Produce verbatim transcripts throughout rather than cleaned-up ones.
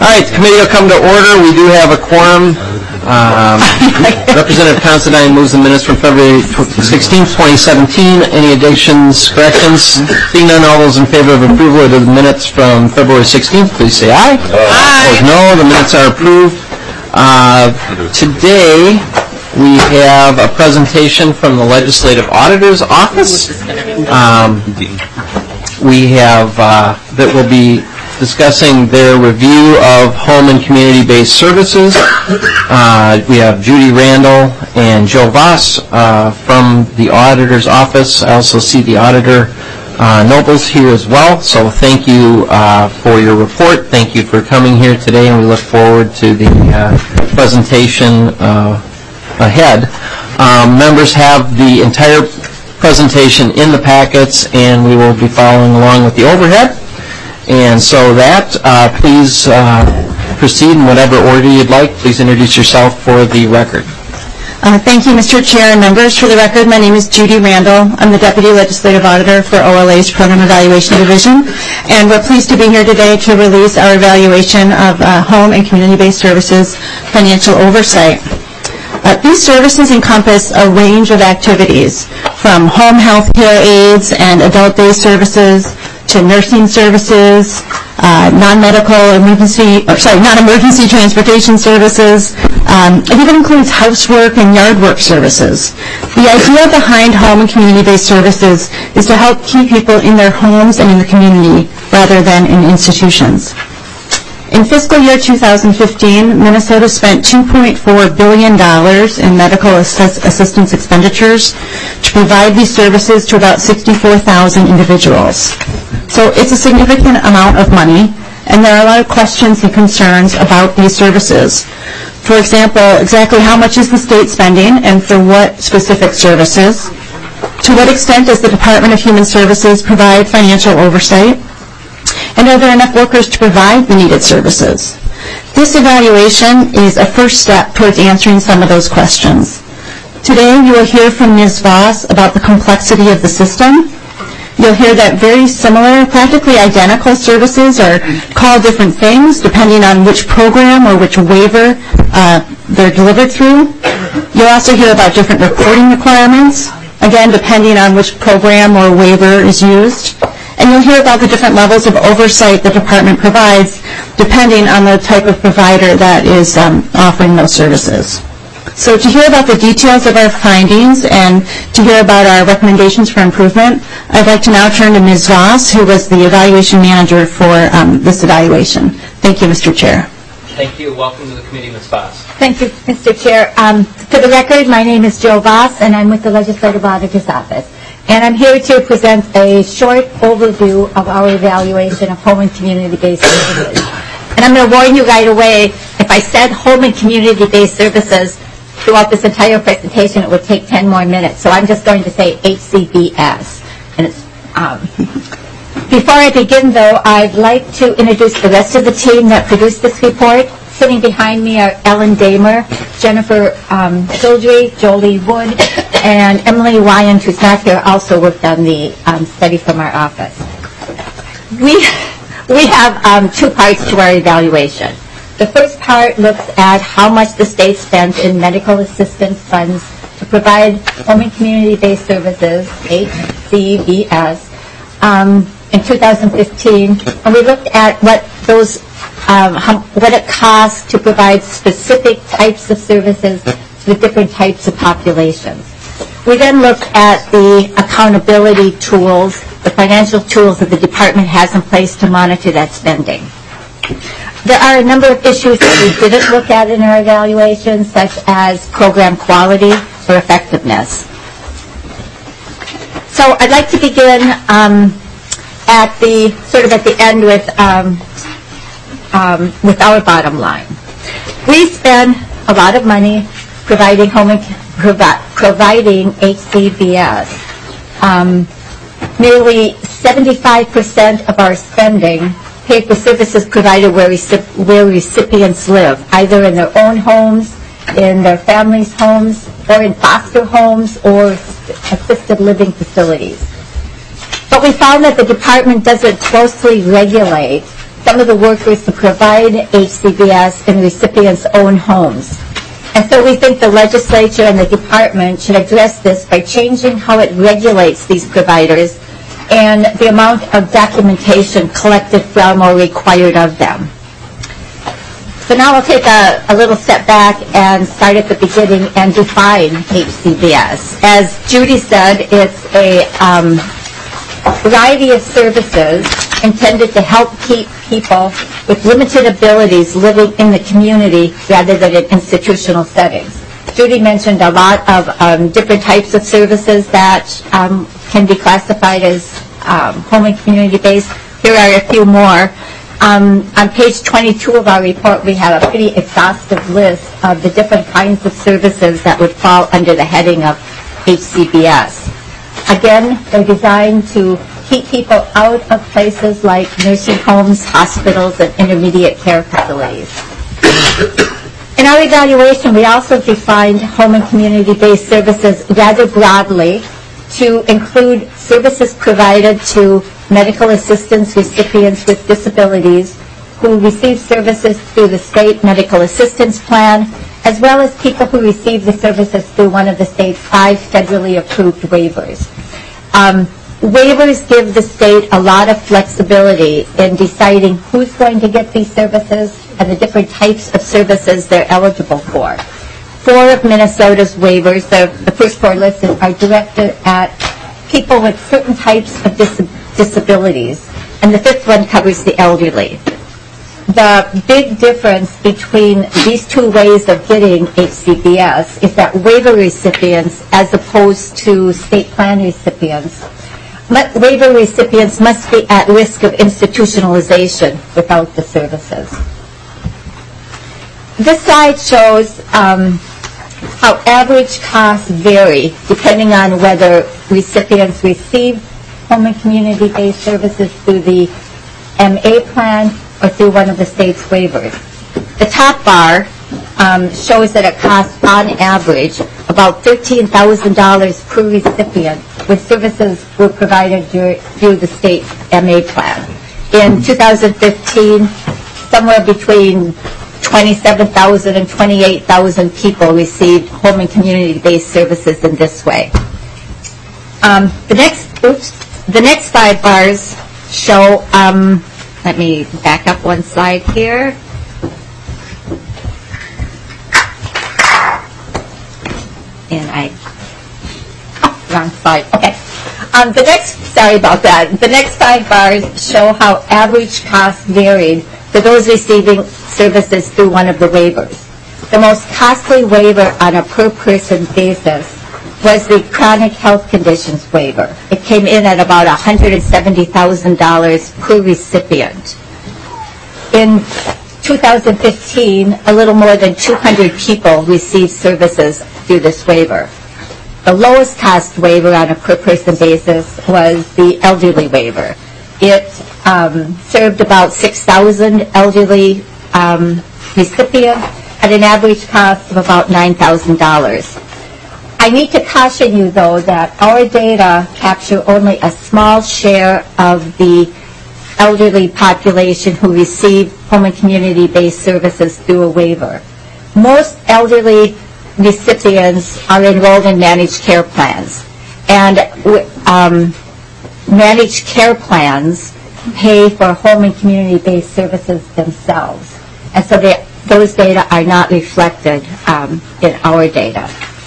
All right, the committee will come to order. We do have a quorum. Um, Representative Considine moves the minutes from February sixteenth, twenty seventeen. Any additions, corrections? Seeing none, all those in favor of approval of the minutes from February sixteenth, please say aye. Aye. Opposed, no. The minutes are approved. Uh, today, we have a presentation from the Legislative Auditor's Office. Um, we have, uh, that will be discussing their review of home and community-based services. Uh, we have Judy Randall and Joe Voss uh, from the Auditor's Office. I also see the Auditor uh, Nobles here as well. So thank you uh, for your report. Thank you for coming here today, and we look forward to the uh, presentation uh, ahead. Um, members have the entire presentation in the packets, and we will be following along with the overhead. And so that, uh, please uh, proceed in whatever order you'd like. Please introduce yourself for the record. Uh, thank you, Mister Chair and members. For the record, my name is Judy Randall. I'm the Deputy Legislative Auditor for O L A's Program Evaluation Division, and we're pleased to be here today to release our evaluation of uh, home and community-based services financial oversight. Uh, these services encompass a range of activities, from home health care aides and adult day services to nursing services, uh, non-medical emergency, or sorry, non-emergency transportation services. Um, it even includes housework and yard work services. The idea behind home and community-based services is to help keep people in their homes and in the community rather than in institutions. In fiscal year two thousand fifteen, Minnesota spent two point four billion dollars in medical assist assistance expenditures to provide these services to about sixty-four thousand individuals. So it's a significant amount of money, and there are a lot of questions and concerns about these services. For example, exactly how much is the state spending and for what specific services? To what extent does the Department of Human Services provide financial oversight? And are there enough workers to provide the needed services? This evaluation is a first step towards answering some of those questions. Today you will hear from Miz Voss about the complexity of the system. You'll hear that very similar, practically identical services are called different things depending on which program or which waiver uh, they're delivered through. You'll also hear about different reporting requirements, again depending on which program or waiver is used. And you'll hear about the different levels of oversight the department provides depending on the type of provider that is um, offering those services. So to hear about the details of our findings and to hear about our recommendations for improvement, I'd like to now turn to Miz Voss, who was the evaluation manager for um, this evaluation. Thank you, Mister Chair. Thank you. Welcome to the committee, Miz Voss. Thank you, Mister Chair. Um, for the record, my name is Joe Voss, and I'm with the Legislative Auditor's Office. And I'm here to present a short overview of our evaluation of home and community-based services. And I'm going to warn you right away, if I said home and community-based services throughout this entire presentation, it would take ten more minutes. So I'm just going to say H C B S. And it's, um, before I begin, though, I'd like to introduce the rest of the team that produced this report. Sitting behind me are Ellen Damer, Jennifer um, Childry, Jolie Wood, and Emily Wyand, who's not here, also worked on the um, study from our office. We, we have um, two parts to our evaluation. The first part looks at how much the state spent in medical assistance funds to provide home and community-based services, H C B S, um, in two thousand fifteen, and we looked at what those Um, how, what it costs to provide specific types of services to different types of populations. We then look at the accountability tools, the financial tools that the department has in place to monitor that spending. There are a number of issues that we didn't look at in our evaluation, such as program quality or effectiveness. So I'd like to begin um, at the sort of at the end with um, Um, with our bottom line. We spend a lot of money providing home and provi providing H C B S. Um, nearly seventy-five percent of our spending pay for services provided where, recip where recipients live, either in their own homes, in their families' homes, or in foster homes or assisted living facilities. But we found that the department doesn't closely regulate some of the workers to provide H C B S in recipients' own homes. And so we think the legislature and the department should address this by changing how it regulates these providers and the amount of documentation collected from or required of them. So now we'll take a, a little step back and start at the beginning and define H C B S. As Judy said, it's a um, variety of services intended to help keep people with limited abilities living in the community rather than in institutional settings. Judy mentioned a lot of um, different types of services that um, can be classified as um, home and community-based. Here are a few more. Um, on page twenty-two of our report, we have a pretty exhaustive list of the different kinds of services that would fall under the heading of H C B S. Again, they're designed to keep people out of places like nursing homes, hospitals, and intermediate care facilities. In our evaluation, we also defined home and community-based services rather broadly to include services provided to medical assistance recipients with disabilities who receive services through the state medical assistance plan, as well as people who receive the services through one of the state's five federally approved waivers. Um, waivers give the state a lot of flexibility in deciding who's going to get these services and the different types of services they're eligible for. Four of Minnesota's waivers, the, the first four listed, are directed at people with certain types of dis- disabilities, and the fifth one covers the elderly. The big difference between these two ways of getting H C B S is that waiver recipients, as opposed to state plan recipients, waiver recipients must be at risk of institutionalization without the services. This slide shows um, how average costs vary depending on whether recipients receive home and community-based services through the M A plan or through one of the state's waivers. The top bar um, shows that it costs, on average, about thirteen thousand dollars per recipient when services were provided dur- through the state M A plan. In two thousand fifteen, somewhere between twenty-seven thousand and twenty-eight thousand people received home and community-based services in this way. Um, the next, oops, the next five bars show, um, let me back up one slide here. And I, oh, wrong slide, okay. Um, the next, sorry about that. The next five bars show how average costs varied for those receiving services through one of the waivers. The most costly waiver on a per-person basis was the chronic health conditions waiver. It came in at about one hundred seventy thousand dollars per recipient. In two thousand fifteen, a little more than two hundred people received services through this waiver. The lowest cost waiver on a per-person basis was the elderly waiver. It um, served about six thousand elderly um, recipients at an average cost of about nine thousand dollars. I need to caution you, though, that our data capture only a small share of the elderly population who receive home and community-based services through a waiver. Most elderly recipients are enrolled in managed care plans, and um, managed care plans pay for home and community-based services themselves, and so they, those data are not reflected um, in our data.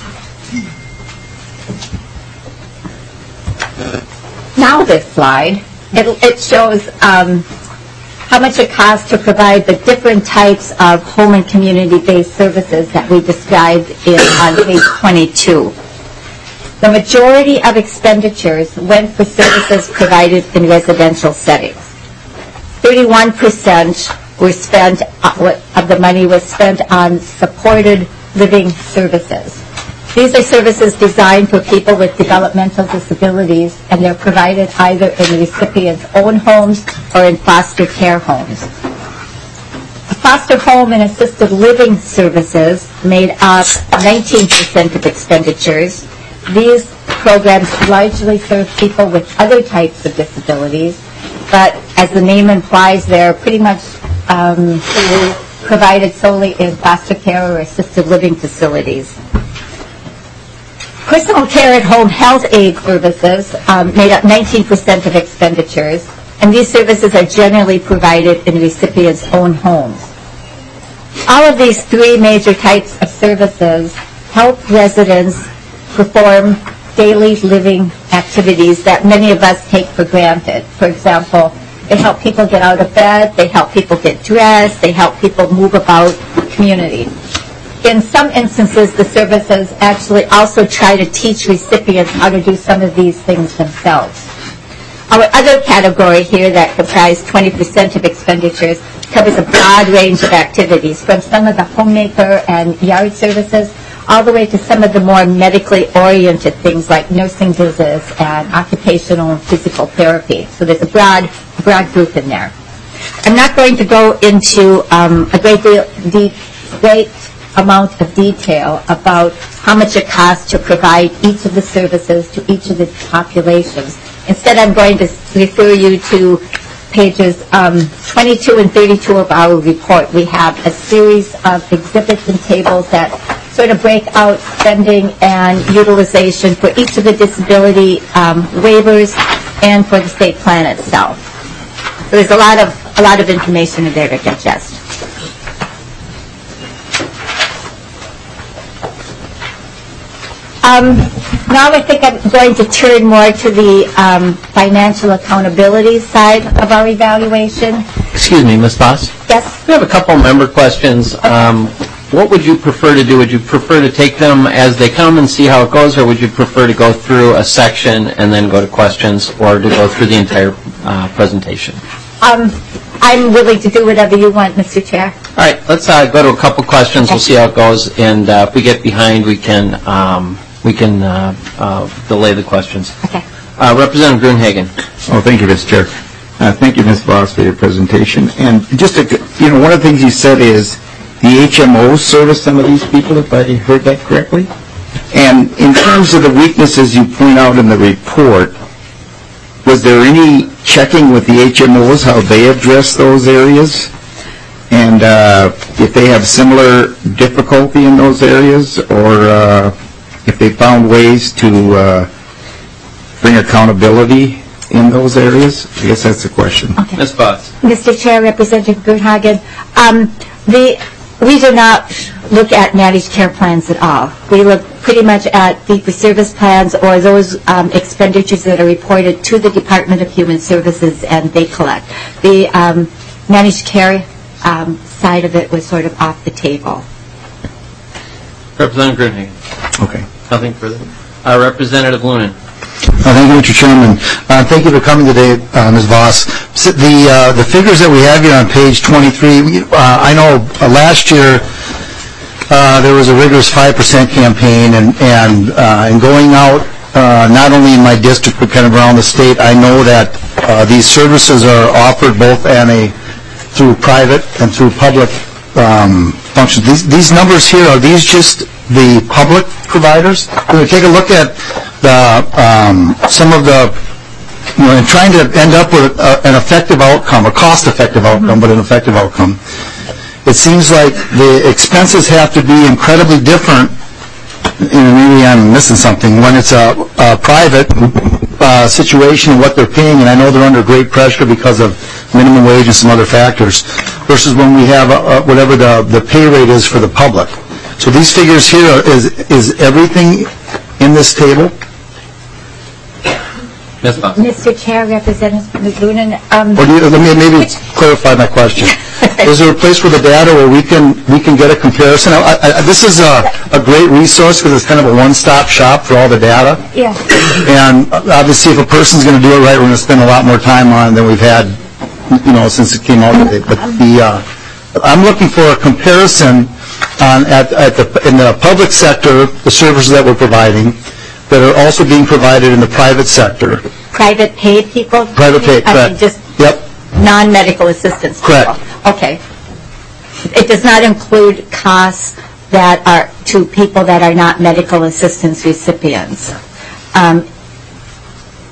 Now this slide, it, it shows um, how much it costs to provide the different types of home and community-based services that we described in, on page twenty-two. The majority of expenditures went for services provided in residential settings. thirty-one percent were spent, uh, of the money was spent on supported living services. These are services designed for people with developmental disabilities, and they're provided either in the recipient's own homes or in foster care homes. Foster home and assisted living services made up nineteen percent of expenditures. These programs largely serve people with other types of disabilities, but as the name implies, they're pretty much um, provided solely in foster care or assisted living facilities. Personal care at home health aid services um, made up nineteen percent of expenditures, and these services are generally provided in recipients' own homes. All of these three major types of services help residents perform daily living activities that many of us take for granted. For example, they help people get out of bed, they help people get dressed, they help people move about the community. In some instances, the services actually also try to teach recipients how to do some of these things themselves. Our other category here that comprised twenty percent of expenditures covers a broad range of activities, from some of the homemaker and yard services all the way to some of the more medically oriented things like nursing visits and occupational and physical therapy. So there's a broad, broad group in there. I'm not going to go into um, a great deal, de- great amount of detail about how much it costs to provide each of the services to each of the populations. Instead, I'm going to refer you to pages um, twenty-two and thirty-two of our report. We have a series of exhibits and tables that sort of break out spending and utilization for each of the disability um, waivers and for the state plan itself. So there's a lot of a lot of information in there to digest. Um, now I think I'm going to turn more to the um, financial accountability side of our evaluation. Excuse me, Miz Voss? Yes? We have a couple member questions. Um, what would you prefer to do? Would you prefer to take them as they come and see how it goes, or would you prefer to go through a section and then go to questions, or to go through the entire uh, presentation? Um, I'm willing to do whatever you want, Mister Chair. All right, let's uh, go to a couple questions. We'll see how it goes, and uh, if we get behind, we can um, we can uh, uh, delay the questions. Okay. Uh, Representative Gruenhagen. Oh, thank you, Mister Chair. Uh, thank you, Miz Voss, for your presentation. And just, to, you know, one of the things you said is the H M Os service some of these people, if I heard that correctly. And in terms of the weaknesses you point out in the report, was there any checking with the H M Os, how they address those areas? And uh, if they have similar difficulty in those areas, or uh, if they found ways to uh, bring accountability in those areas? I guess that's the question. Okay. Miz Voss. Mister Chair, Representative Gruenhagen, um, the, we do not look at managed care plans at all. We look pretty much at fee-for-service plans or those um, expenditures that are reported to the Department of Human Services and they collect. The um, managed care um, side of it was sort of off the table. Representative Gruenhagen. Okay. Nothing further. Uh, Representative Lunan. Uh, thank you, Mister Chairman. Uh, thank you for coming today, uh, Miz Voss. So the uh, the figures that we have here on page twenty-three, we, uh, I know uh, last year uh, there was a rigorous five percent campaign, and and uh, and going out uh, not only in my district but kind of around the state, I know that uh, these services are offered both and a through private and through public um, functions. These these numbers here, are these just the public providers? When we take a look at the, um, some of the, you know, in trying to end up with a, an effective outcome, a cost-effective outcome, mm-hmm. but an effective outcome, it seems like the expenses have to be incredibly different, and maybe I'm missing something, when it's a, a private uh, situation and what they're paying, and I know they're under great pressure because of minimum wage and some other factors, versus when we have a, a, whatever the, the pay rate is for the public. So these figures here, is is everything in this table? Miz Voss. Mister Chair, Representative Lunan. Um, Or do you, let me maybe clarify my question. Is there a place where the data where we can we can get a comparison? I, I, this is a, a great resource because it's kind of a one-stop shop for all the data. yeah. And obviously, if a person's going to do it right, we're going to spend a lot more time on it than we've had, you know, since it came out today. But the uh, I'm looking for a comparison on at, at the in the public sector, the services that we're providing, that are also being provided in the private sector. Private paid people? Private paid, I correct. mean, just Yep. non-medical assistance people. Correct. Okay. It does not include costs that are to people that are not medical assistance recipients. Um,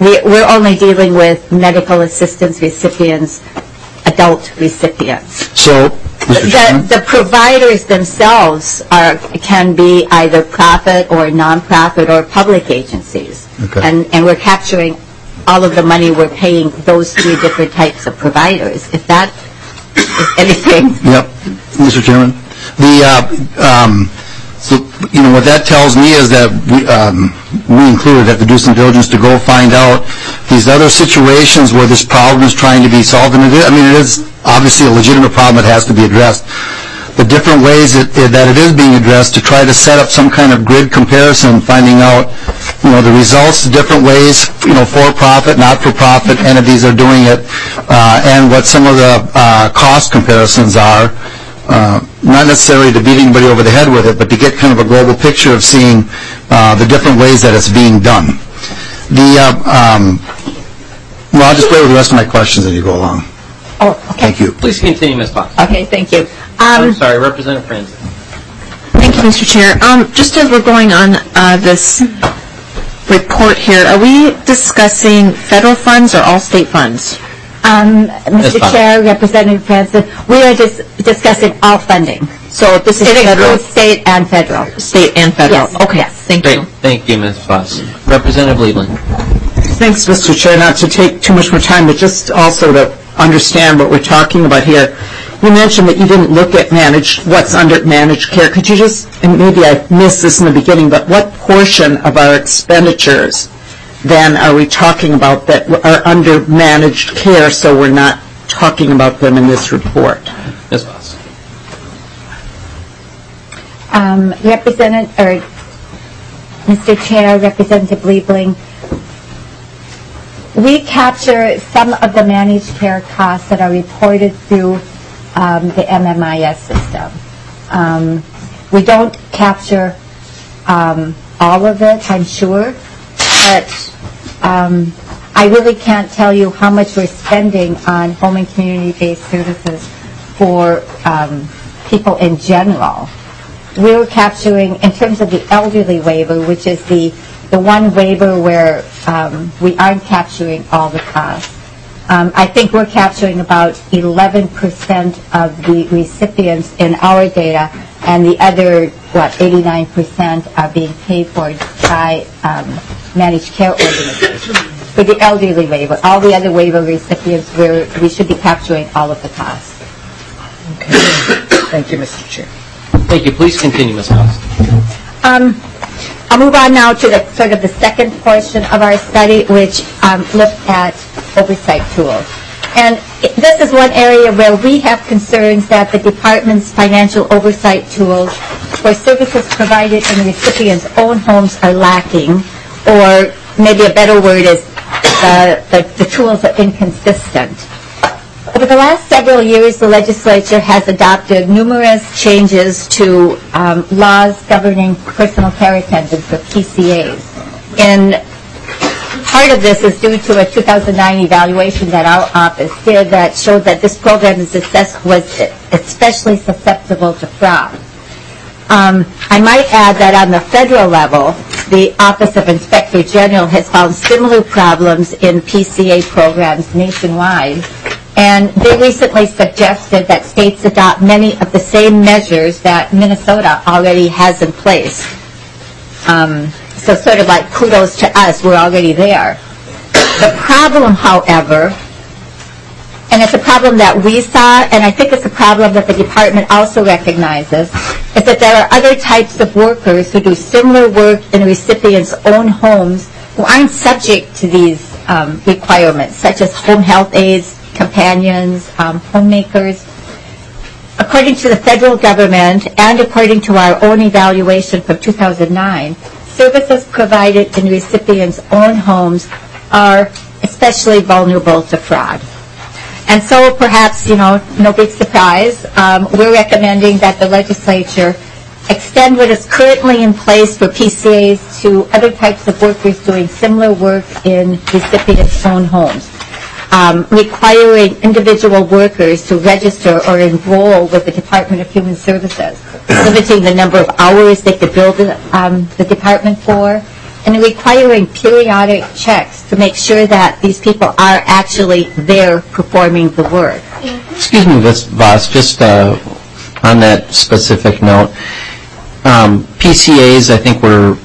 we, we're only dealing with medical assistance recipients, adult recipients. So, Mister Chairman? The, the providers themselves are can be either profit or nonprofit or public agencies. Okay. And, and we're capturing all of the money we're paying those three different types of providers. If that is anything. Yep, Mister Chairman. The, uh, um, so, you know, what that tells me is that we, um, we included have to do some diligence to go find out these other situations where this problem is trying to be solved. And it is, I mean, it is obviously a legitimate problem that has to be addressed. The different ways it, it, that it is being addressed to try to set up some kind of grid comparison, finding out, you know, the results, different ways, you know, for-profit, not-for-profit entities are doing it, uh, and what some of the uh, cost comparisons are. Uh, not necessarily to beat anybody over the head with it, but to get kind of a global picture of seeing uh, the different ways that it's being done. The, uh, um, well, I'll just wait with the rest of my questions as you go along. Oh, okay. Thank you. Please continue, Miz Fox. Okay, thank you. I'm Um, sorry, Representative Francis. Thank you, Mister Chair. Um, just as we're going on uh, this report here, are we discussing federal funds or all state funds? Um, Mister Fine. Chair, Representative Francis, we are just discussing all funding. So this is It federal, includes state and federal. state and federal. Yes, Okay, yes. thank Great. you. Thank you, Miz Fox. Representative Leland. Thanks, Mister Chair. Not to take too much more time, but just also to understand what we're talking about here. You mentioned that you didn't look at managed, what's under managed care. Could you just, and maybe I missed this in the beginning, but what portion of our expenditures then are we talking about that are under managed care, so we're not talking about them in this report? Miz Fox. Um, Representative, or Mister Chair, Representative Liebling, we capture some of the managed care costs that are reported through um, the M M I S system. Um, we don't capture um, all of it, I'm sure, but um, I really can't tell you how much we're spending on home and community-based services for um, people in general. We're capturing, in terms of the elderly waiver, which is the, the one waiver where um, we aren't capturing all the costs. Um, I think we're capturing about eleven percent of the recipients in our data, and the other, what, eighty-nine percent are being paid for by um, managed care organizations. For the elderly waiver, all the other waiver recipients, we're, we should be capturing all of the costs. Okay. Thank you, Mister Chair. Thank you. Please continue, Miz Fox. Um, I'll move on now to the sort of the second portion of our study, which um, looked at oversight tools. And it, this is one area where we have concerns that the department's financial oversight tools for services provided in the recipient's own homes are lacking, or maybe a better word is uh, the, the tools are inconsistent. Over the last several years, the legislature has adopted numerous changes to um, laws governing personal care attendants, or P C As. And part of this is due to a two thousand nine evaluation that our office did that showed that this program is assessed, was especially susceptible to fraud. Um, I might add that on the federal level, the Office of Inspector General has found similar problems in P C A programs nationwide. And they recently suggested that states adopt many of the same measures that Minnesota already has in place. Um, so sort of like kudos to us, we're already there. The problem, however, and it's a problem that we saw, and I think it's a problem that the department also recognizes, is that there are other types of workers who do similar work in recipients' own homes who aren't subject to these um, requirements, such as home health aides, companions, um, homemakers. According to the federal government and according to our own evaluation from two thousand nine, services provided in recipients' own homes are especially vulnerable to fraud. And so perhaps, you know, no big surprise, um, we're recommending that the legislature extend what is currently in place for P C As to other types of workers doing similar work in recipients' own homes. Um, requiring individual workers to register or enroll with the Department of Human Services, limiting the number of hours they could bill the, um, the department for, and requiring periodic checks to make sure that these people are actually there performing the work. Excuse me, Miz Voss, just uh, on that specific note, um, P C As, I think we're,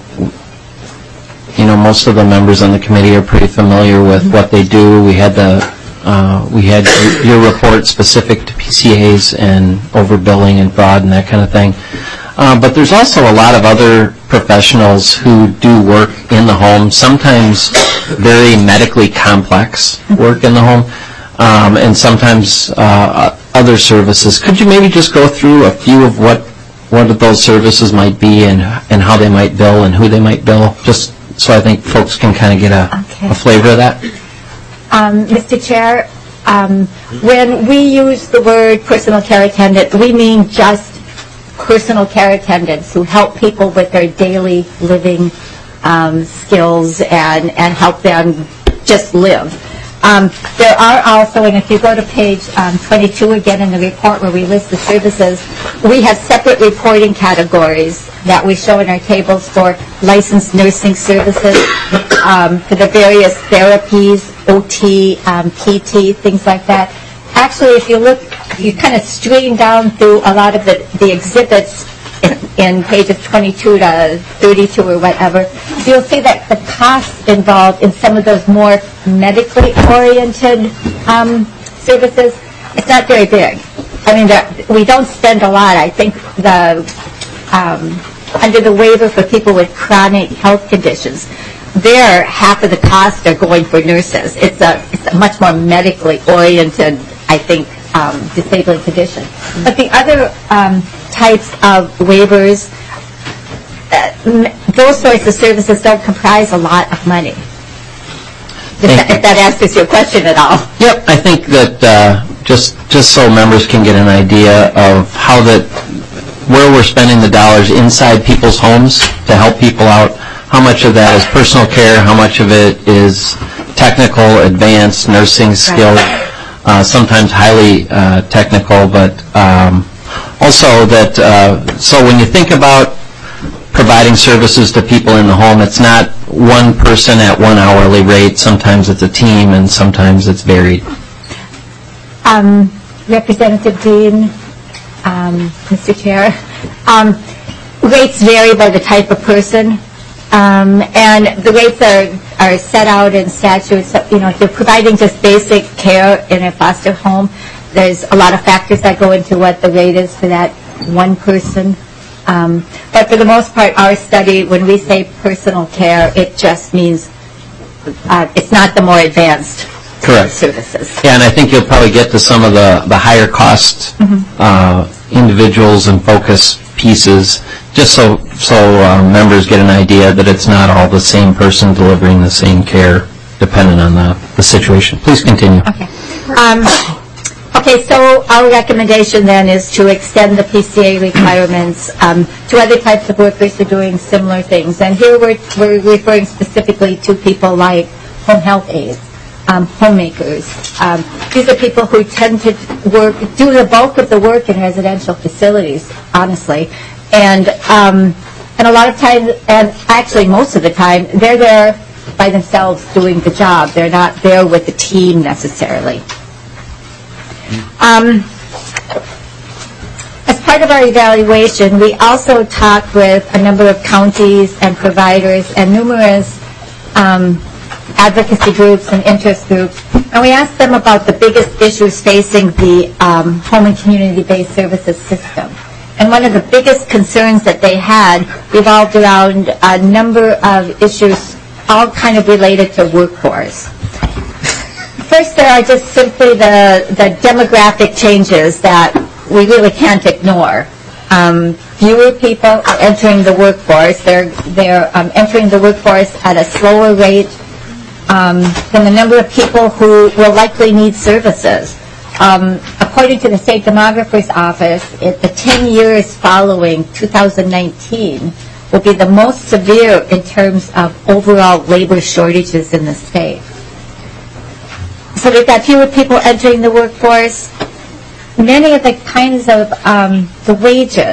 you know, most of the members on the committee are pretty familiar with what they do. We had the, uh, we had your report specific to P C As and overbilling and fraud and that kind of thing. Uh, but there's also a lot of other professionals who do work in the home, sometimes very medically complex work in the home, um, and sometimes uh, other services. Could you maybe just go through a few of what what those services might be and and how they might bill and who they might bill, just so I think folks can kind of get a, Okay. a flavor of that? Um, Mister Chair, um, when we use the word personal care attendant, we mean just personal care attendants who help people with their daily living um, skills and, and help them just live. Um, there are also, and if you go to page um, twenty-two again in the report where we list the services, we have separate reporting categories that we show in our tables for licensed nursing services, um, for the various therapies, O T, um, P T, things like that. Actually, if you look, you kind of stream down through a lot of the, the exhibits in, in pages twenty-two to thirty-two or whatever, so you'll see that the costs involved in some of those more medically oriented um, services, it's not very big. I mean, the, we don't spend a lot. I think the um, under the waiver for people with chronic health conditions, there half of the costs are going for nurses. It's a, it's a much more medically oriented, I think, um, disabling condition. But the other um, types of waivers, uh, those sorts of services don't comprise a lot of money. If that, if that answers your question at all. Yep, I think that uh, just just so members can get an idea of how that, where we're spending the dollars inside people's homes to help people out, how much of that is personal care, how much of it is technical, advanced nursing skill, uh, sometimes highly uh, technical, but um, also that, uh, so when you think about providing services to people in the home, it's not one person at one hourly rate. Sometimes it's a team, and sometimes it's varied. Um, Representative Dean, um, Mister Chair, um, rates vary by the type of person, um, and the rates are, are set out in statute. So, you know, if you're providing just basic care in a foster home, there's a lot of factors that go into what the rate is for that one person. Um, but for the most part, our study, when we say personal care, it just means uh, it's not the more advanced Correct. services. Yeah, and I think you'll probably get to some of the, the higher cost mm-hmm. uh, individuals and focus pieces, just so so uh, members get an idea that it's not all the same person delivering the same care, depending on the, the situation. Please continue. Okay. Um, Okay, so our recommendation then is to extend the P C A requirements um, to other types of workers who are doing similar things. And here we're, we're referring specifically to people like home health aides, um, homemakers. Um, these are people who tend to work, do the bulk of the work in residential facilities, honestly. And, um, and a lot of times, and actually most of the time, they're there by themselves doing the job. They're not there with the team necessarily. Um, as part of our evaluation, we also talked with a number of counties and providers and numerous um, advocacy groups and interest groups, and we asked them about the biggest issues facing the um, home and community-based services system. And one of the biggest concerns that they had revolved around a number of issues, all kind of related to workforce. First, there are just simply the, the demographic changes that we really can't ignore. Um, fewer people are entering the workforce. They're, they're um, entering the workforce at a slower rate um, than the number of people who will likely need services. Um, according to the State Demographer's Office, it, the ten years following two thousand nineteen will be the most severe in terms of overall labor shortages in the state. So we've got fewer people entering the workforce. Many of the kinds of um, the wages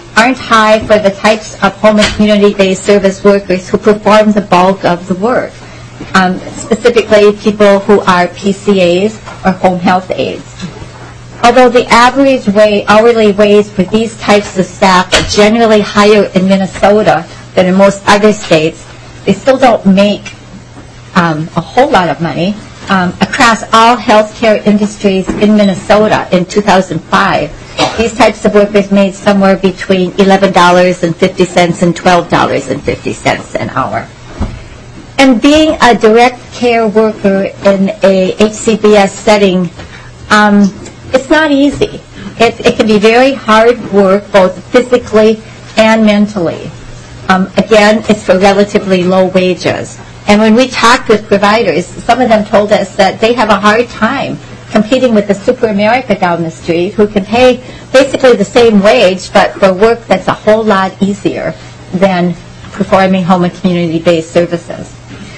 aren't high for the types of home and community-based service workers who perform the bulk of the work, um, specifically people who are P C As or home health aides. Although the average wage, hourly wage for these types of staff are generally higher in Minnesota than in most other states, they still don't make um, a whole lot of money. Um, across all healthcare industries in Minnesota in two thousand five, these types of workers made somewhere between eleven dollars and fifty cents and twelve dollars and fifty cents an hour. And being a direct care worker in a H C B S setting, um, it's not easy. It, it can be very hard work, both physically and mentally. Um, again, it's for relatively low wages. And when we talked with providers, some of them told us that they have a hard time competing with the Super America down the street, who can pay basically the same wage, but for work that's a whole lot easier than performing home and community-based services.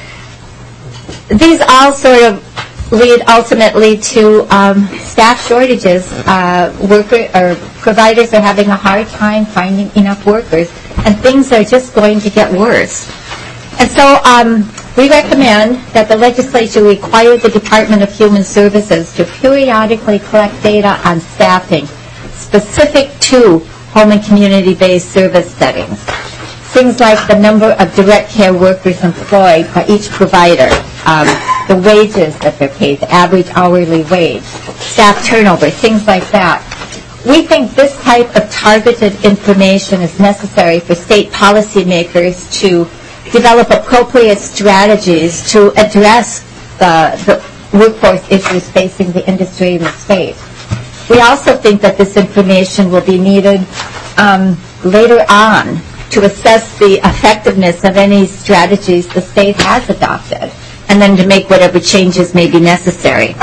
These all sort of lead ultimately to um, staff shortages. Uh, worker or providers are having a hard time finding enough workers, and things are just going to get worse. And so um, we recommend that the legislature require the Department of Human Services to periodically collect data on staffing specific to home and community-based service settings. Things like the number of direct care workers employed by each provider, um, the wages that they're paid, the average hourly wage, staff turnover, things like that. We think this type of targeted information is necessary for state policymakers to develop appropriate strategies to address the, the workforce issues facing the industry in the state. We also think that this information will be needed um, later on to assess the effectiveness of any strategies the state has adopted, and then to make whatever changes may be necessary.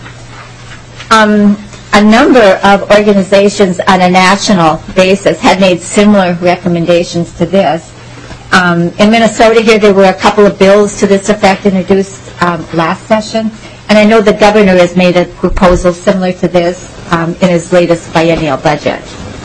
Um, a number of organizations on a national basis have made similar recommendations to this. Um, in Minnesota here, there were a couple of bills to this effect introduced um, last session, and I know the governor has made a proposal similar to this um, in his latest biennial budget.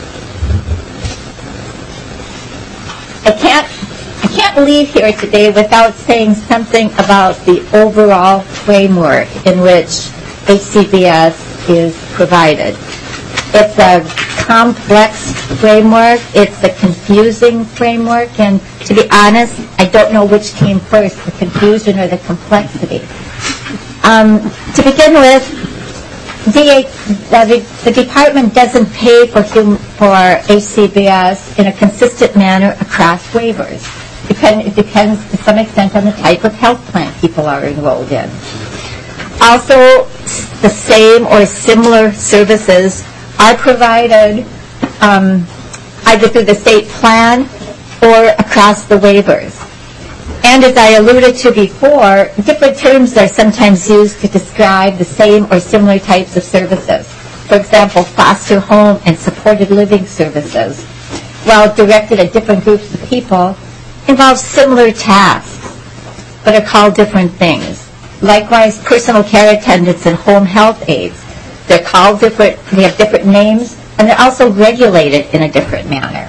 I can't, I can't leave here today without saying something about the overall framework in which H C B S is provided. It's a complex framework. It's a confusing framework. And to be honest, I don't know which came first, the confusion or the complexity. Um, to begin with, the, the, the department doesn't pay for, hum, for H C B S in a consistent manner across waivers. Depend, it depends to some extent on the type of health plan people are enrolled in. Also, the same or similar services are provided um, either through the state plan or across the waivers. And as I alluded to before, different terms are sometimes used to describe the same or similar types of services. For example, foster home and supported living services, while directed at different groups of people, involve similar tasks, but are called different things. Likewise, personal care attendants and home health aides, they're called different, they have different names, and they're also regulated in a different manner.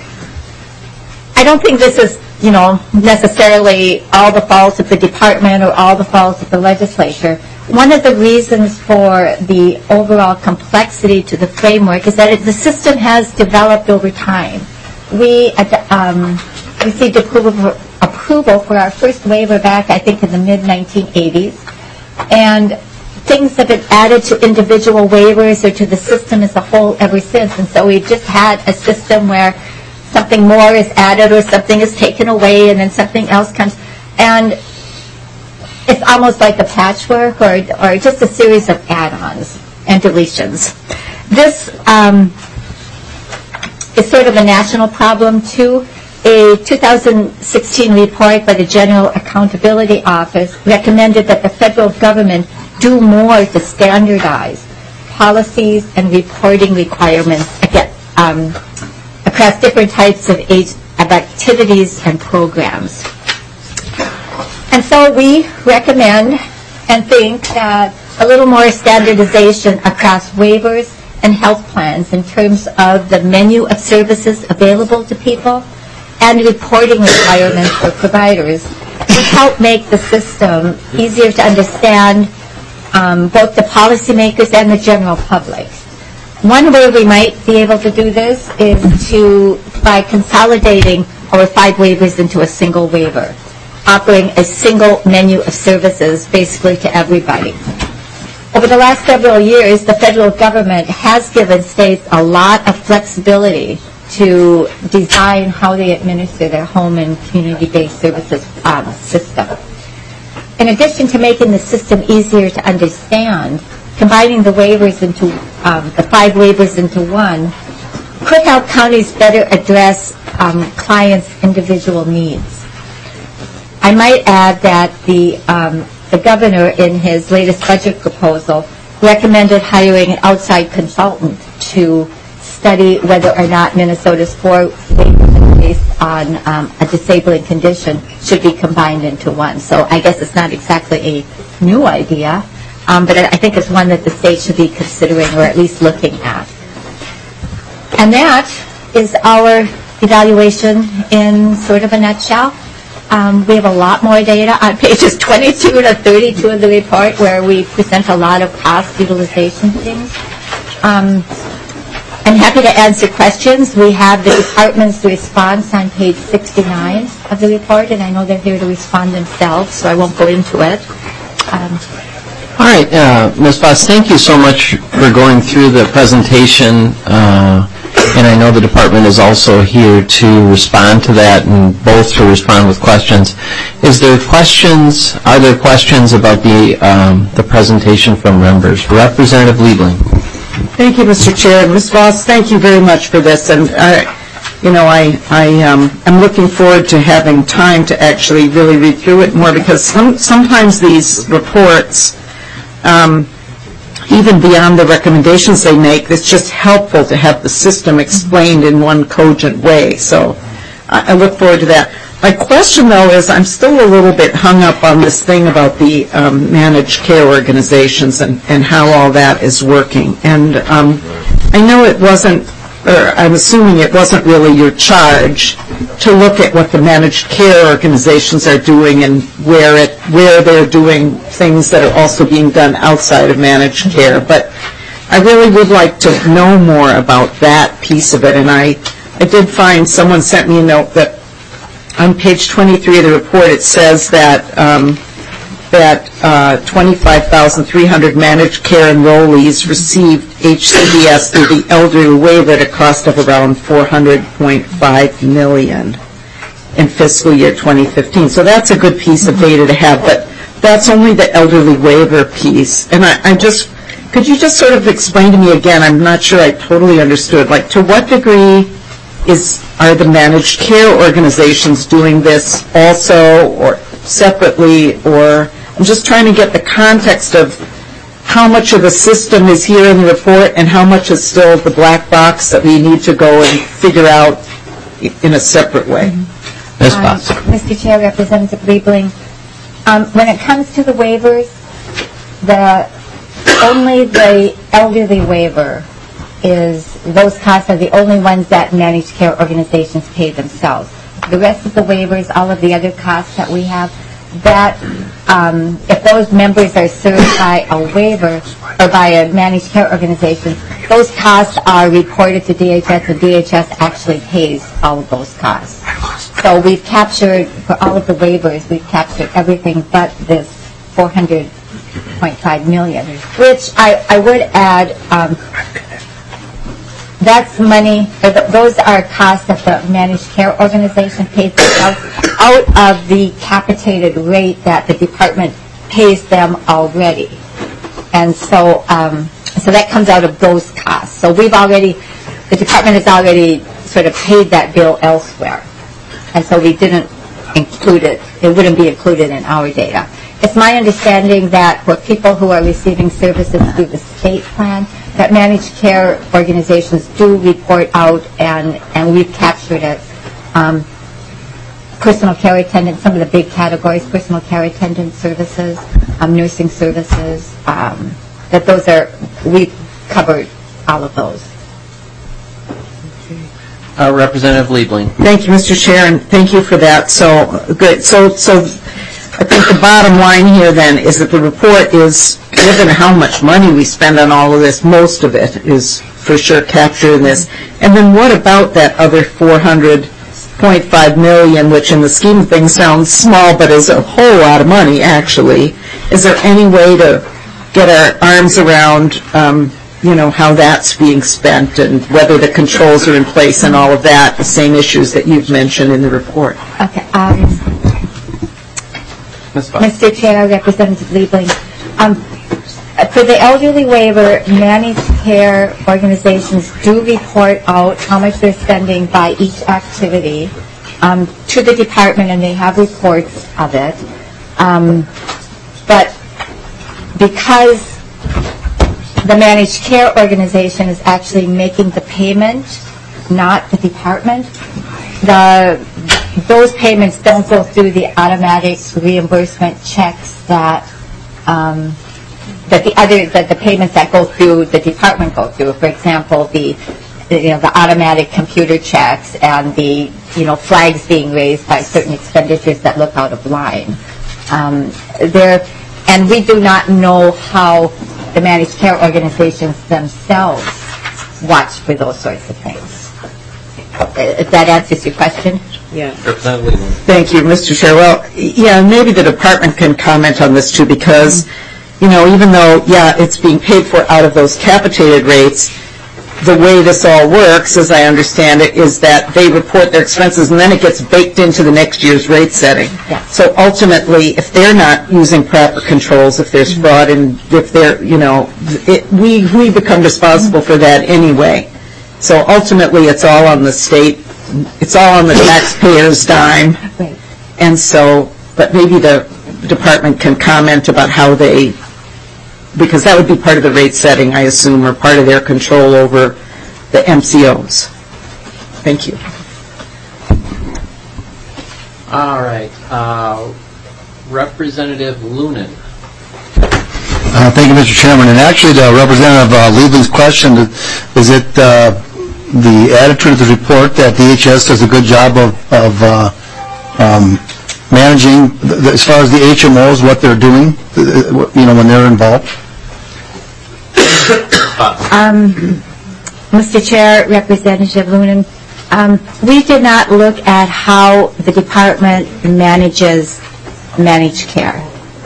I don't think this is, you know, necessarily all the fault of the department or all the fault of the legislature. One of the reasons for the overall complexity to the framework is that it, the system has developed over time. We um, received approval for, approval for our first waiver back, I think, in the mid nineteen eighties, and things have been added to individual waivers or to the system as a whole ever since. And so we've just had a system where something more is added or something is taken away and then something else comes. And it's almost like a patchwork or, or just a series of add-ons and deletions. This um, is sort of a national problem too. A two thousand sixteen report by the General Accountability Office recommended that the federal government do more to standardize policies and reporting requirements again, um, across different types of, age, of activities and programs. And so we recommend and think that a little more standardization across waivers and health plans in terms of the menu of services available to people and reporting requirements for providers would help make the system easier to understand um, both the policymakers and the general public. One way we might be able to do this is to by consolidating our five waivers into a single waiver, offering a single menu of services basically to everybody. Over the last several years, the federal government has given states a lot of flexibility to design how they administer their home and community-based services um, system. In addition to making the system easier to understand, combining the waivers into um, the five waivers into one could help counties better address um, clients' individual needs. I might add that the um, the governor, in his latest budget proposal, recommended hiring an outside consultant to study whether or not Minnesota's four waivers based on um, a disabling condition should be combined into one. So I guess it's not exactly a new idea, um, but I think it's one that the state should be considering or at least looking at. And that is our evaluation in sort of a nutshell. Um, we have a lot more data on pages twenty-two to thirty-two of the report where we present a lot of cost utilization things. Um, I'm happy to answer questions. We have the department's response on page sixty-nine of the report, and I know they're here to respond themselves, so I won't go into it. Um, All right, uh, Miz Voss, thank you so much for going through the presentation. Uh, And I know the department is also here to respond to that and both to respond with questions. Is there questions, are there questions about the um, the presentation from members? Representative Liebling. Thank you, Mister Chair. Miz Voss, thank you very much for this. And, uh, you know, I, I um, am looking forward to having time to actually really read through it more because some, sometimes these reports, um, even beyond the recommendations they make, it's just helpful to have the system explained in one cogent way. So I, I look forward to that. My question, though, is I'm still a little bit hung up on this thing about the um, managed care organizations and, and how all that is working. And um, I know it wasn't, or I'm assuming it wasn't really your charge to look at what the managed care organizations are doing and where it where they're doing things that are also being done outside of managed care. But I really would like to know more about that piece of it. And I, I did find someone sent me a note that on page twenty-three of the report it says that um, that uh, twenty-five thousand three hundred managed care enrollees received H C B S through the elderly waiver at a cost of around four hundred point five million dollars in fiscal year twenty fifteen. So that's a good piece of data to have, but that's only the elderly waiver piece. And I, I just, could you just sort of explain to me again, I'm not sure I totally understood, like to what degree is are the managed care organizations doing this also or separately, or I'm just trying to get the context of how much of the system is here in the report and how much is still the black box that we need to go and figure out in a separate way. Miz um, Voss. Mister Chair, Representative Liebling, um, when it comes to the waivers, the only the elderly waiver is, those costs are the only ones that managed care organizations pay themselves. The rest of the waivers, all of the other costs that we have, that um, if those members are served by a waiver or by a managed care organization, those costs are reported to D H S, and D H S actually pays all of those costs. So we've captured, for all of the waivers, we've captured everything but this four hundred point five million dollars, which I, I would add, um, that's money, or the, those are costs that the managed care organization pays themselves out of the capitated rate that the department pays them already. And so, um, so that comes out of those costs. So we've already, the department has already sort of paid that bill elsewhere. And so we didn't include it, it wouldn't be included in our data. It's my understanding that for people who are receiving services through the state plan, that managed care organizations do report out, and, and we've captured it. Um, personal care attendant, some of the big categories, personal care attendant services, um, nursing services, um, that those are, we've covered all of those. Uh, Representative Liebling. Thank you, Mister Chair, and thank you for that. So, good. So, so I think the bottom line here then is that the report is, given how much money we spend on all of this, most of it is for sure captured in this. And then what about that other four hundred point five million, which in the scheme of things sounds small, but is a whole lot of money, actually? Is there any way to get our arms around um, you know, how that's being spent and whether the controls are in place and all of that, the same issues that you've mentioned in the report? Okay. Um, Mister Chair, Representative Liebling, um, for the elderly waiver, managed care organizations do report out how much they're spending by each activity um, to the department, and they have reports of it. Um, but because the managed care organization is actually making the payment, not the department, the those payments don't go through the automatic reimbursement checks that um, that the other that the payments that go through the department go through. For example, the, the you know the automatic computer checks and the you know flags being raised by certain expenditures that look out of line. Um, there, and we do not know how the managed care organizations themselves watch for those sorts of things. If that answers your question. Yeah. Thank you, Mister Chair. Well, yeah, maybe the department can comment on this too, because, you know, even though, yeah, it's being paid for out of those capitated rates, the way this all works, as I understand it, is that they report their expenses and then it gets baked into the next year's rate setting. Yeah. So ultimately, if they're not using proper controls, if there's fraud, and if they're, you know, it, we, we become responsible for that anyway. So ultimately, it's all on the state. It's all on the taxpayer's dime. Right. And so, but maybe the department can comment about how they, because that would be part of the rate setting, I assume, or part of their control over the M C Os. Thank you. All right. Uh, Representative Lunan. Uh, thank you, Mister Chairman. And actually, the Representative uh, Liebling's question, is it uh, the attitude of the report that D H S does a good job of, of uh, um, managing, the, as far as the H M Os, what they're doing, you know, when they're involved? Um, Mister Chair, Representative Lunan, um, we did not look at how the department manages managed care.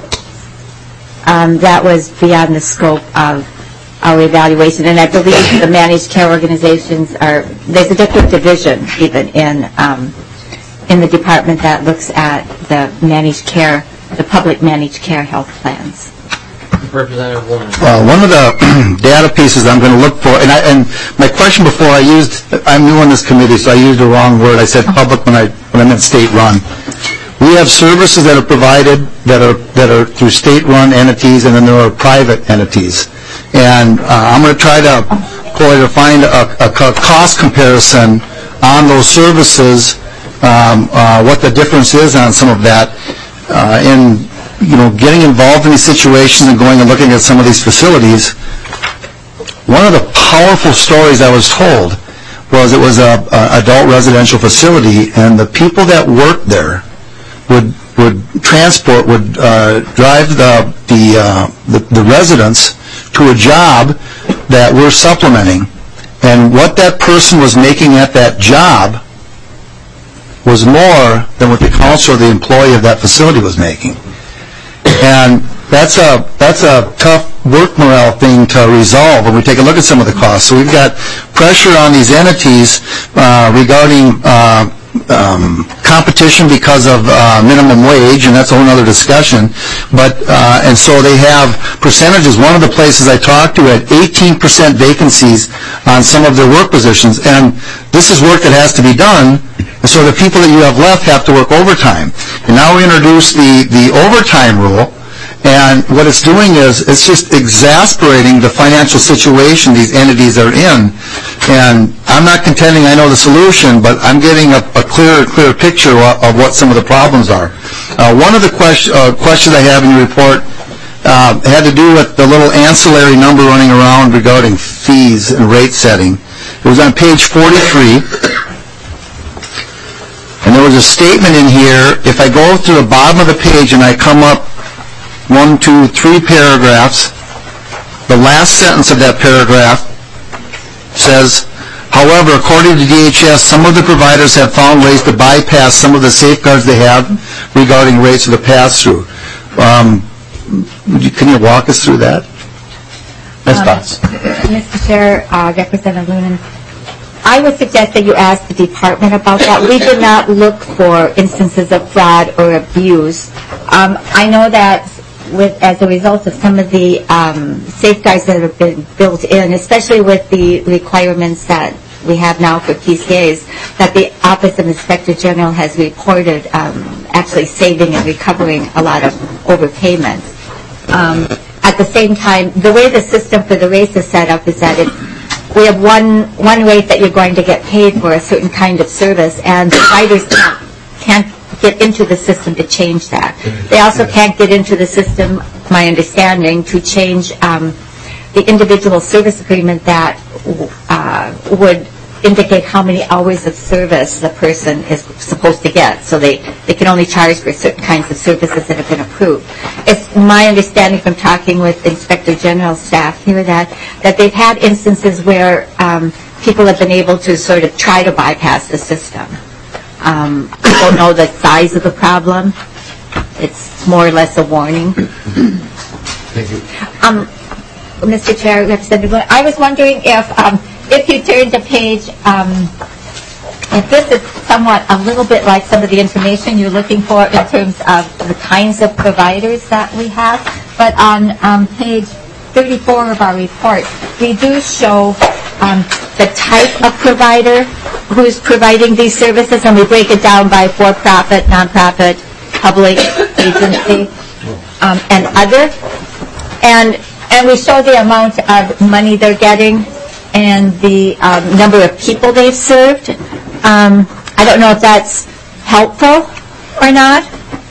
Um, that was beyond the scope of our evaluation, and I believe the managed care organizations are, there's a different division even in um, in the department that looks at the managed care, the public managed care health plans. Representative Warren. Well, one of the data pieces I'm going to look for, and, I, and my question before I used, I'm new on this committee, so I used the wrong word. I said public when I when I meant state-run. We have services that are provided that are that are through state-run entities, and then there are private entities. And uh, I'm going to try to to find a, a cost comparison on those services, um, uh, what the difference is on some of that, uh, in you know getting involved in these situations and going and looking at some of these facilities. One of the powerful stories I was told was it was a, a adult residential facility, and the people that worked there would would transport would uh, drive the the, uh, the the residents to a job that we're supplementing, and what that person was making at that job was more than what the counselor or the employee of that facility was making. And that's a that's a tough work morale thing to resolve when we take a look at some of the costs. So we've got pressure on these entities uh, regarding uh, um, competition because of uh, minimum wage, and that's a whole other discussion. But uh, and so they have percentages. One of the places I talked to had eighteen percent vacancies on some of their work positions, and this is work that has to be done. So the people that you have left have to work overtime. And now we introduce the, the overtime rule, and what it's doing is it's just exasperating the financial situation these entities are in. And I'm not contending I know the solution, but I'm getting a, a clearer, clearer picture of, of what some of the problems are. Uh, one of the question, uh, questions I have in your report, uh, had to do with the little ancillary number running around regarding fees and rate setting. It was on page forty-three, and there was a statement in here. If I go to the bottom of the page and I come up one, two, three paragraphs, the last sentence of that paragraph says, however, according to D H S, some of the providers have found ways to bypass some of the safeguards they have regarding rates of the pass-through. Um, can you walk us through that? Miz Um, Boss. Mister Chair, uh, Representative Lunan, I would suggest that you ask the department about that. We did not look for instances of fraud or abuse. Um, I know that with, as a result of some of the um, safeguards that have been built in, especially with the requirements that we have now for P C As, that the Office of Inspector General has reported um, actually saving and recovering a lot of overpayments. Um, at the same time, the way the system for the rates is set up is that it, we have one one rate that you're going to get paid for a certain kind of service, and providers can't, can't get into the system to change that. They also can't get into the system, my understanding, to change um, the individual service agreement that uh, would indicate how many hours of service the person is supposed to get. So they, they can only charge for certain kinds of services that have been approved. It's my understanding from talking with Inspector General staff here that, that they've had instances where um, people have been able to sort of try to bypass the system. Um, I don't know the size of the problem. It's more or less a warning. Thank you. Um, Mister Chair, Representative, I was wondering if um, if you turn to page, um, if this is somewhat a little bit like some of the information you're looking for in terms of the kinds of providers that we have, but on um, page thirty-four of our report, we do show um, the type of provider who's providing these services, and we break it down by for-profit, non-profit, public, agency, um, and other. And and we show the amount of money they're getting and the um, number of people they've served. Um, I don't know if that's helpful or not.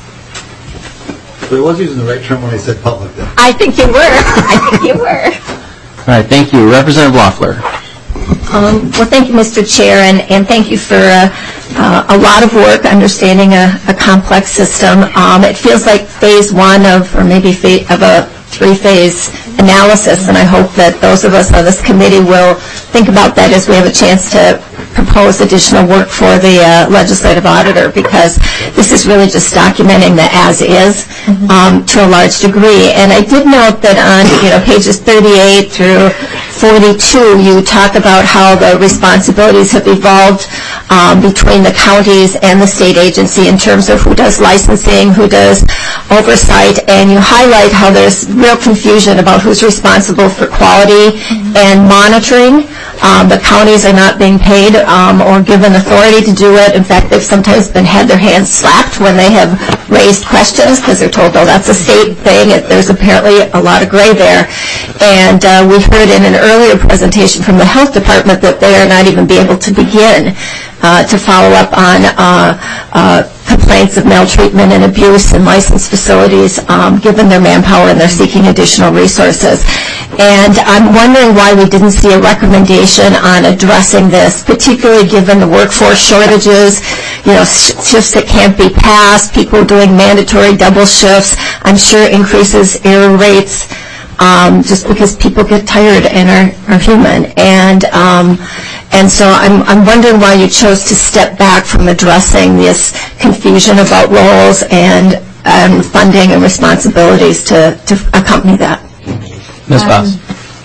But I was using the right term when I said public then. I think you were. I think you were. All right, thank you. Representative Loeffler. Um, well, thank you, Mister Chair, and, and thank you for uh, uh, a lot of work understanding a, a complex system. Um, it feels like phase one of, or maybe fa- of a three-phase analysis, and I hope that those of us on this committee will think about that as we have a chance to propose additional work for the uh, legislative auditor, because this is really just documenting the as-is um, to a large degree. And I did note that on you know pages thirty-eight through forty-two, you talk about how the responsibilities have evolved um, between the counties and the state agency in terms of who does licensing, who does oversight, and you highlight how there's real confusion about who's responsible for quality and monitoring. Um, the counties are not being paid um, or given authority to do it. In fact, they've sometimes been had their hands slapped when they have raised questions because they're told, oh, that's a state thing. It, there's apparently a lot of gray there. And uh, we heard in an earlier presentation from the health department that they are not even be able to begin uh, to follow up on uh, uh, complaints of maltreatment and abuse in licensed facilities, um, given their manpower, and they're seeking additional resources. And I'm wondering why we didn't see a recommendation on addressing this, particularly given the workforce shortages, you know, sh- shifts that can't be passed, people doing mandatory double shifts. I'm sure increases error rates um, just because people get tired and are, are human. And um, and so I'm, I'm wondering why you chose to step back from addressing this confusion about roles and um, funding and responsibilities to, to accompany that. Miz Boss.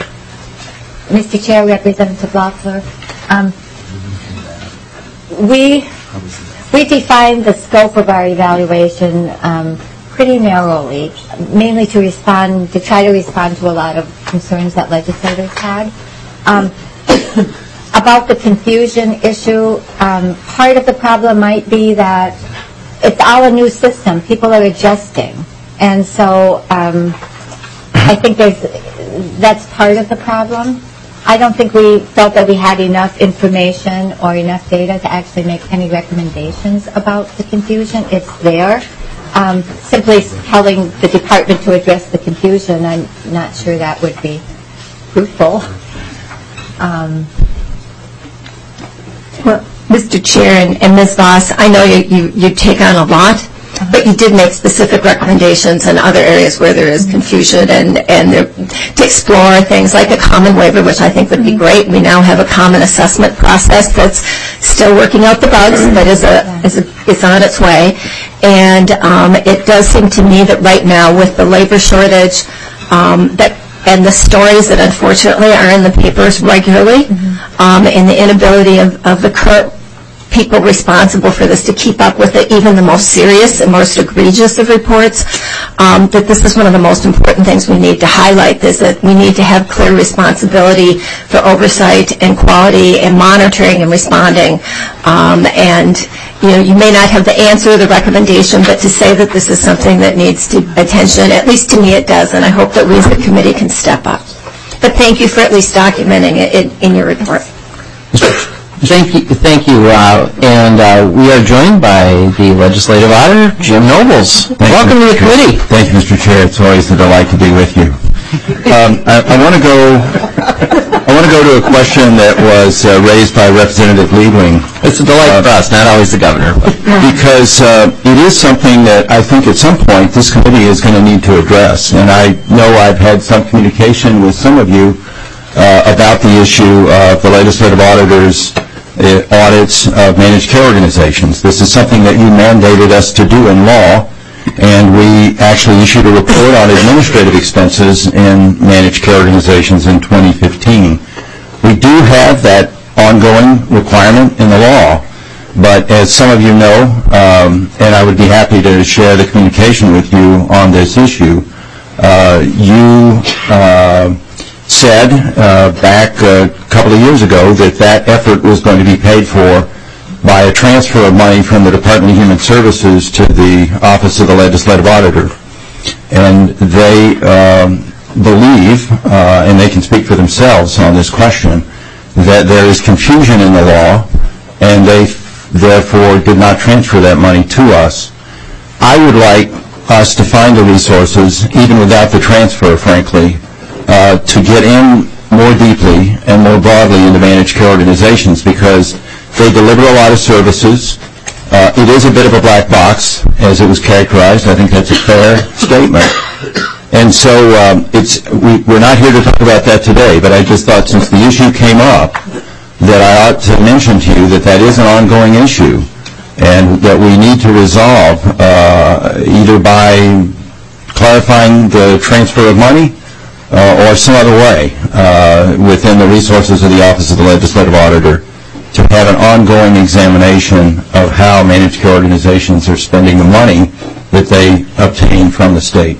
Um, Mister Chair, Representative Loeffler, um, we we defined the scope of our evaluation um, pretty narrowly, mainly to respond to try to respond to a lot of concerns that legislators had. Um, about the confusion issue, um, part of the problem might be that it's all a new system. People are adjusting, and so um, I think there's that's part of the problem. I don't think we felt that we had enough information or enough data to actually make any recommendations about the confusion. It's there. um, simply telling the department to address the confusion, I'm not sure that would be fruitful. Um, Well, Mister Chair and, and Miz Voss, I know you, you, you take on a lot, but you did make specific recommendations in other areas where there is confusion and, and there, to explore things like a common waiver, which I think would be great. We now have a common assessment process that's still working out the bugs, but is, a, is, a, is on its way. And um, it does seem to me that right now with the labor shortage um, that and the stories that unfortunately are in the papers regularly, mm-hmm. um, and the inability of, of the current people responsible for this to keep up with it, even the most serious and most egregious of reports, um, that this is one of the most important things we need to highlight, is that we need to have clear responsibility for oversight and quality and monitoring and responding. Um, and you know, you may not have the answer or the recommendation, but to say that this is something that needs to attention, at least to me it does, and I hope that we as the committee can step up. But thank you for at least documenting it in, in your report. Thank you, thank you, uh, and uh, we are joined by the Legislative Auditor, Jim Nobles. Thank Welcome you, to the committee. Thank you, Mister Chair. It's always a delight to be with you. Um, I, I want to go. I want to go to a question that was uh, raised by Representative Liebling. It's a delight uh, for us, not always the governor. Because uh, it is something that I think at some point this committee is going to need to address. And I know I've had some communication with some of you uh, about the issue of the legislative auditors' uh, audits of managed care organizations. This is something that you mandated us to do in law, and we actually issued a report on administrative expenses in managed care organizations in twenty fifteen. We do have that ongoing requirement in the law, but as some of you know, um, and I would be happy to share the communication with you on this issue, uh, you uh, said uh, back a couple of years ago that that effort was going to be paid for by a transfer of money from the Department of Human Services to the Office of the Legislative Auditor. And they um, believe, uh, and they can speak for themselves on this question, that there is confusion in the law, and they therefore did not transfer that money to us. I would like us to find the resources, even without the transfer, frankly, uh, to get in more deeply and more broadly into managed care organizations, because they deliver a lot of services. Uh, it is a bit of a black box, as it was characterized. I think that's a fair statement. And so um, it's we, we're not here to talk about that today, but I just thought since the issue came up that I ought to mention to you that that is an ongoing issue and that we need to resolve uh, either by clarifying the transfer of money uh, or some other way uh, within the resources of the Office of the Legislative Auditor to have an ongoing examination of how managed care organizations are spending the money that they obtain from the state.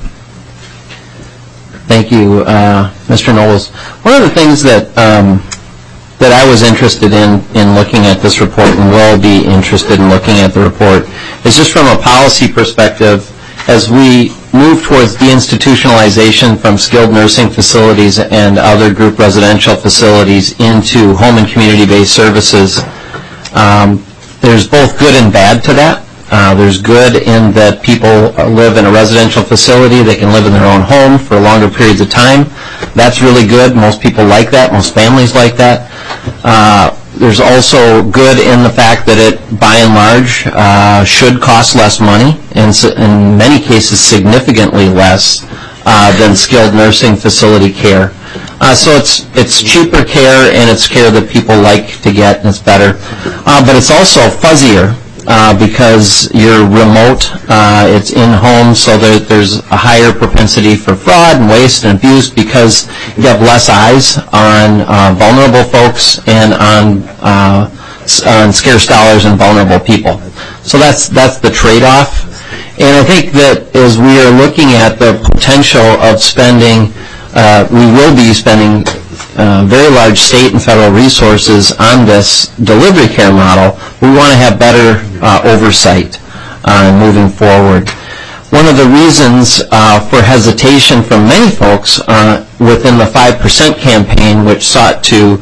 Thank you, uh, Mister Nobles. One of the things that um, that I was interested in in looking at this report, and will be interested in looking at the report, is just from a policy perspective, as we move towards deinstitutionalization from skilled nursing facilities and other group residential facilities into home and community-based services. Um, there's both good and bad to that. Uh, there's good in that people live in a residential facility. They can live in their own home for longer periods of time. That's really good. Most people like that. Most families like that. Uh, there's also good in the fact that it, by and large, uh, should cost less money, and so in many cases significantly less uh, than skilled nursing facility care. Uh, so it's it's cheaper care, and it's care that people like to get, and it's better. Uh, but it's also fuzzier. Uh, because you're remote, uh, it's in-home, so there, there's a higher propensity for fraud and waste and abuse because you have less eyes on uh, vulnerable folks and on, uh, on scarce dollars and vulnerable people. So that's, that's the trade-off. And I think that as we are looking at the potential of spending, uh, we will be spending Uh, very large state and federal resources on this delivery care model. We want to have better uh, oversight uh, moving forward. One of the reasons uh, for hesitation from many folks uh, within the five percent campaign, which sought to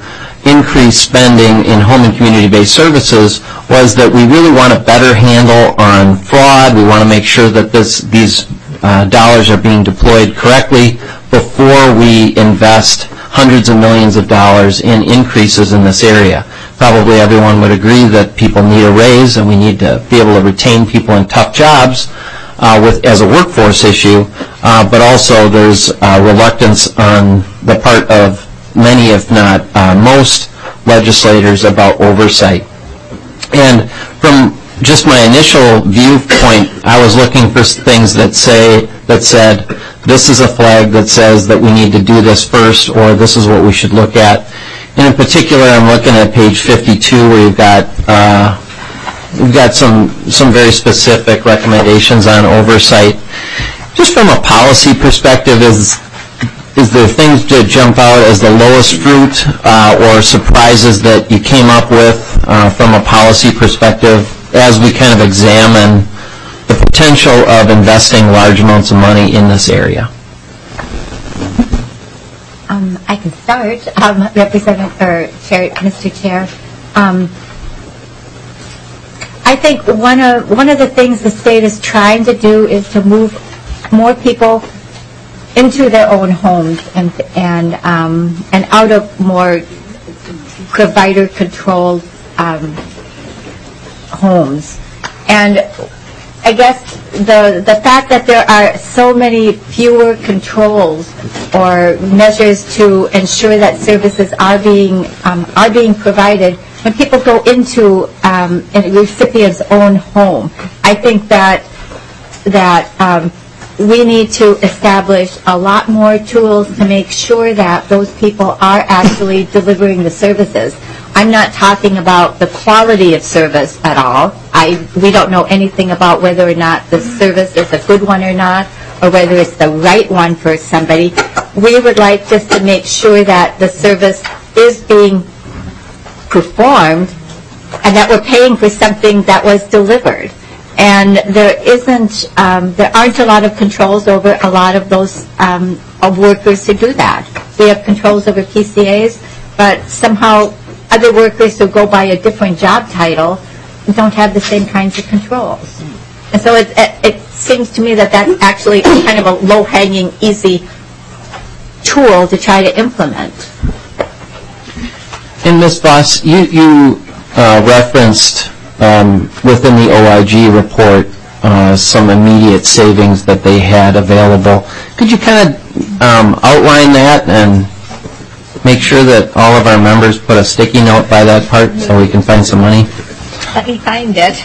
increased spending in home and community-based services was that we really want a better handle on fraud. We want to make sure that this, these uh, dollars are being deployed correctly before we invest hundreds of millions of dollars in increases in this area. Probably everyone would agree that people need a raise and we need to be able to retain people in tough jobs uh, with, as a workforce issue, uh, but also there's uh, reluctance on the part of many, if not uh, most, legislators about oversight. And from just my initial viewpoint, I was looking for things that say that said, this is a flag that says that we need to do this first, or this is what we should look at. And in particular, I'm looking at page fifty-two, where you've got uh, you've got some some very specific recommendations on oversight. Just from a policy perspective, is is there things to jump out as the lowest fruit uh, or surprises that you came up with uh, from a policy perspective as we kind of examine the potential of investing large amounts of money in this area? Um, I can start, um, Representative or Chair, Mister Chair. Um, I think one of one of the things the state is trying to do is to move more people into their own homes and and um, and out of more provider-controlled um, homes. And I guess the the fact that there are so many fewer controls or measures to ensure that services are being um, are being provided when people go into um, a recipient's own home, I think that that um, we need to establish a lot more tools to make sure that those people are actually delivering the services. I'm not talking about the quality of service at all. I, we don't know anything about whether or not the service is a good one or not, or whether it's the right one for somebody. We would like just to make sure that the service is being performed and that we're paying for something that was delivered. And there isn't, um, there aren't a lot of controls over a lot of those um, of workers to do that. We have controls over P C As, but somehow other workers who go by a different job title don't have the same kinds of controls. And so it, it, it seems to me that that's actually kind of a low-hanging, easy tool to try to implement. And Miz Voss, you, you uh, referenced um, within the O I G report uh, some immediate savings that they had available. Could you kind of um, outline that and make sure that all of our members put a sticky note by that part so we can find some money? Let me find it.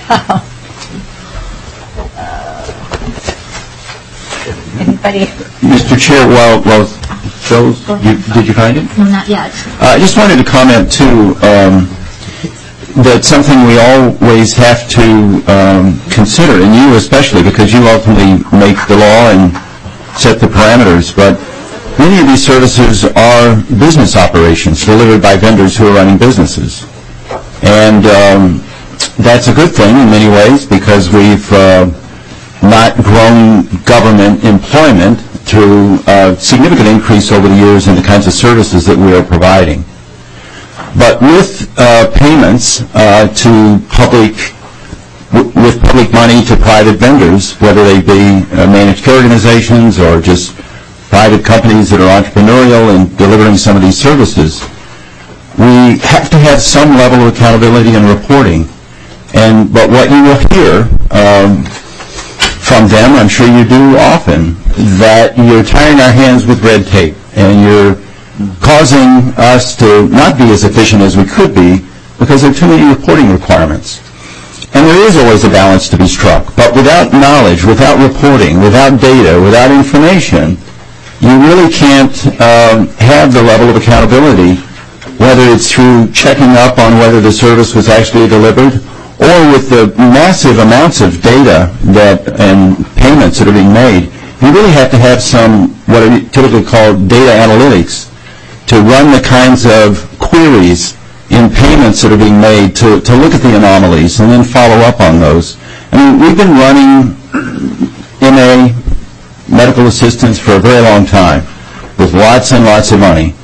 Anybody? Mister Chair, while, while Joe's, you, did you find it? No, not yet. Uh, I just wanted to comment, too, um, that something we always have to um, consider, and you especially, because you ultimately make the law and set the parameters, but many of these services are business operations delivered by vendors who are running businesses. And um, that's a good thing in many ways because we've uh, not grown government employment through a significant increase over the years in the kinds of services that we are providing. But with uh, payments uh, to public, w- with public money to private vendors, whether they be uh, managed care organizations or just private companies that are entrepreneurial and delivering some of these services, we have to have some level of accountability and reporting. And but what you will hear um, from them, I'm sure you do often, that you're tying our hands with red tape and you're causing us to not be as efficient as we could be because there are too many reporting requirements. And there is always a balance to be struck. But without knowledge, without reporting, without data, without information, you really can't um, have the level of accountability, whether it's through checking up on whether the service was actually delivered or with the massive amounts of data that and payments that are being made. You really have to have some what are typically called data analytics to run the kinds of queries in payments that are being made to, to look at the anomalies and then follow up on those. I mean, we've been running M A medical assistance for a very long time with lots and lots of money.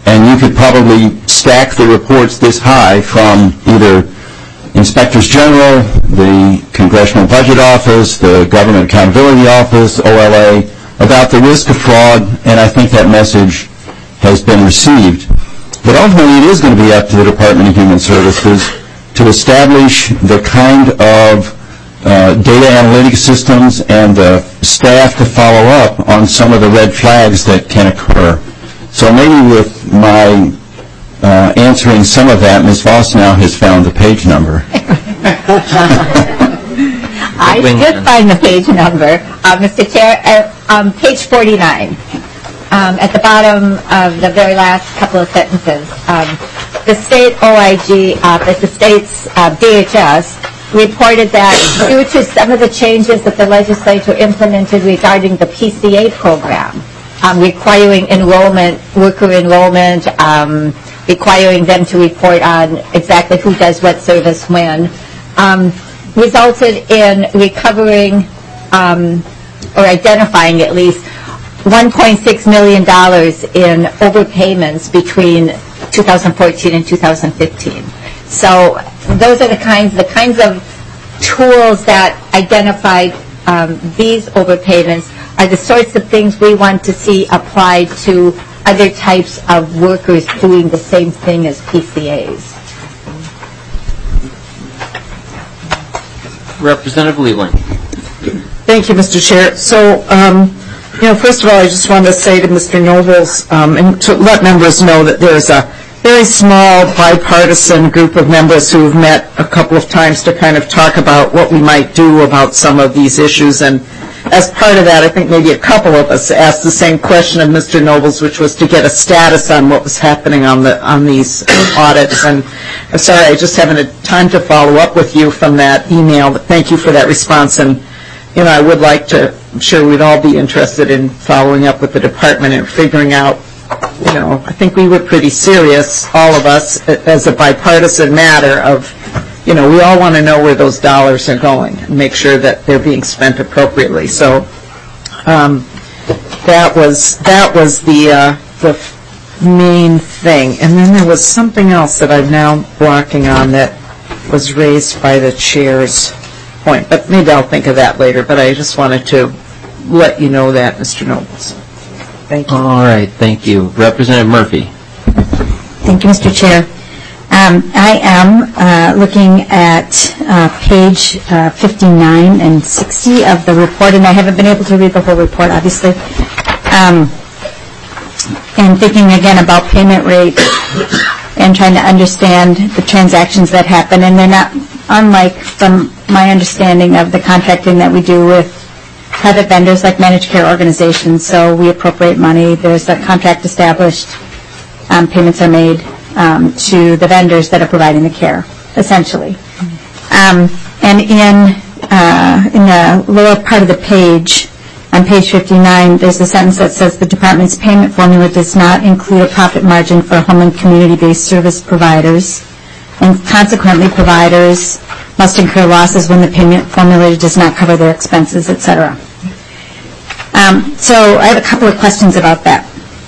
and you could probably stack the reports this high from either Inspectors General, the Congressional Budget Office, the Government Accountability Office, O L A, about the risk of fraud, and I think that message has been received. But ultimately, it is going to be up to the Department of Human Services to establish the kind of uh, data analytic systems and the staff to follow up on some of the red flags that can occur. So maybe with my uh, answering some of that, Miz Voss now has found the page number. I did find the page number, uh, Mister Chair, at um, page forty-nine. Um, at the bottom of the very last couple of sentences, um, the state O I G office, the state's uh, D H S, reported that due to some of the changes that the legislature implemented regarding the P C A program, um, requiring enrollment, worker enrollment, um, requiring them to report on exactly who does what service when, um, resulted in recovering um, or identifying at least one point six million dollars in overpayments between two thousand fourteen and two thousand fifteen. So those are the kinds, the kinds of tools that identified um, these overpayments are the sorts of things we want to see applied to other types of workers doing the same thing as P C As. Representative Leland. Thank you, Mister Chair. So, um, you know, first of all, I just wanted to say to Mister Nobles um, and to let members know that there's a very small bipartisan group of members who have met a couple of times to kind of talk about what we might do about some of these issues. And as part of that, I think maybe a couple of us asked the same question of Mister Nobles, which was to get a status on what was happening on the on these audits. And I'm sorry, I just haven't had time to follow up with you from that email, but thank you for that response. And, you know, I would like to, I'm sure we'd all be interested in following up with the department and figuring out, you know, I think we were pretty serious, all of us, as a bipartisan matter of, you know, we all want to know where those dollars are going and make sure that they're being spent appropriately. So um, that was that was the uh, the main thing. And then there was something else that I'm now blocking on that was raised by the chair's point. But maybe I'll think of that later. But I just wanted to let you know that, Mister Nobles. Thank you. All right, thank you. Representative Murphy. Thank you, Mister Chair. Um, I am uh, looking at uh, page uh, fifty-nine and sixty of the report, and I haven't been able to read the whole report, obviously. Um, and thinking again about payment rates and trying to understand the transactions that happen, and they're not unlike from my understanding of the contracting that we do with private vendors like managed care organizations. So we appropriate money, there's a contract established, um, payments are made um, to the vendors that are providing the care, essentially. Um, and in, uh, in the lower part of the page, on page fifty-nine, there's a sentence that says the department's payment formula does not include a profit margin for home and community-based service providers, and consequently providers must incur losses when the payment formula does not cover their expenses, et cetera. Um, so I have a couple of questions about that.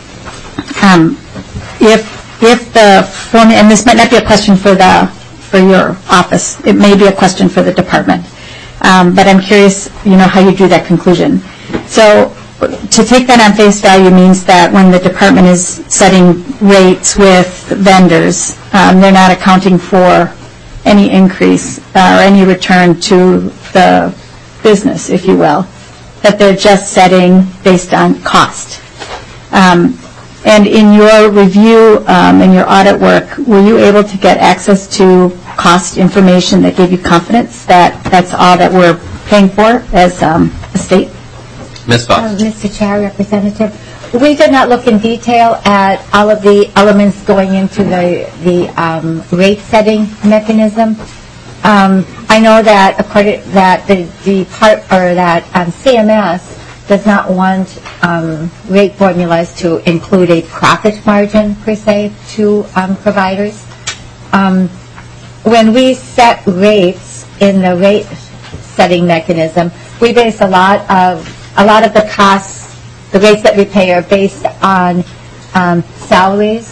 Um, if if the formula, and this might not be a question for the for your office, it may be a question for the department, um, but I'm curious, you know, how you drew that conclusion. So to take that on face value means that when the department is setting rates with vendors, um, they're not accounting for any increase uh, or any return to the business, if you will, that they're just setting based on cost. Um, and in your review um, and your audit work, were you able to get access to cost information that gave you confidence that that's all that we're paying for as um, a state? Miz Fox. Uh, Mister Chair, Representative, we did not look in detail at all of the elements going into the the um, rate setting mechanism. Um, I know that according that the the part or that um, C M S does not want um, rate formulas to include a profit margin per se to um, providers. Um, when we set rates in the rate setting mechanism, we base a lot of A lot of the costs, the rates that we pay are based on um, salaries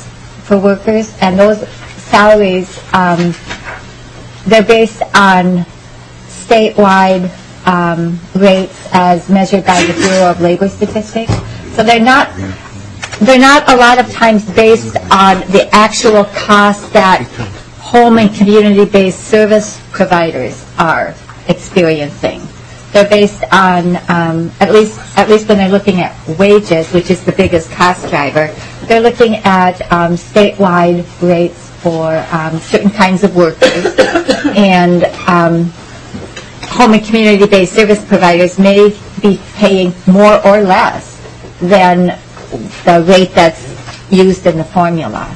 for workers, and those salaries, um, they're based on statewide um, rates as measured by the Bureau of Labor Statistics. So they're not, they're not a lot of times based on the actual cost that home and community-based service providers are experiencing. They're based on, um, at least at least when they're looking at wages, which is the biggest cost driver, they're looking at um, statewide rates for um, certain kinds of workers. And um, home and community-based service providers may be paying more or less than the rate that's used in the formula.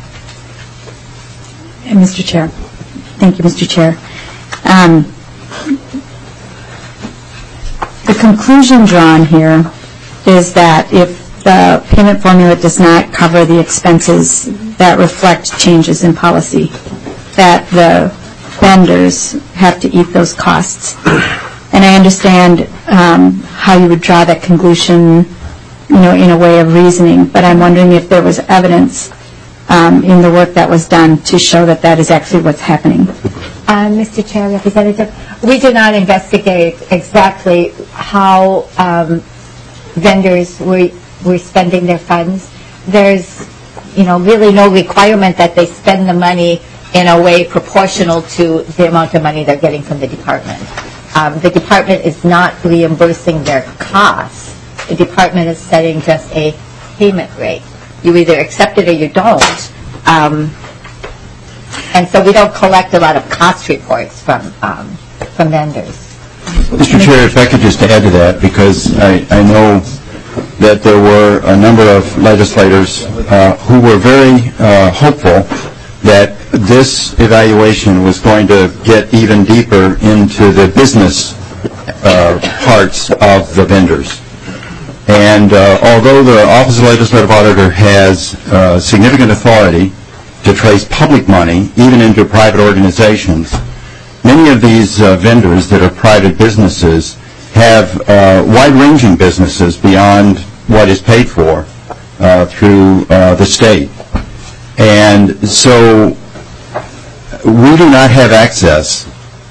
And Mister Chair. Thank you, Mister Chair. Um, the conclusion drawn here is that if the payment formula does not cover the expenses that reflect changes in policy, that the vendors have to eat those costs. And I understand um, how you would draw that conclusion, you know, in a way of reasoning, but I'm wondering if there was evidence um, in the work that was done to show that that is actually what's happening. Uh, Mister Chair, Representative, we do not investigate exactly how um, vendors were, were spending their funds. There's, you know, really no requirement that they spend the money in a way proportional to the amount of money they're getting from the department. Um, the department is not reimbursing their costs. The department is setting just a payment rate. You either accept it or you don't. Um, and so we don't collect a lot of cost reports from um, from vendors. Mister Chair, if I could just add to that, because I, I know that there were a number of legislators uh, who were very uh, hopeful that this evaluation was going to get even deeper into the business uh, parts of the vendors. And uh, although the Office of the Legislative Auditor has uh, significant authority to trace public money, even into private organizations, many of these uh, vendors that are private businesses have uh, wide-ranging businesses beyond what is paid for uh, through uh, the state. And so we do not have access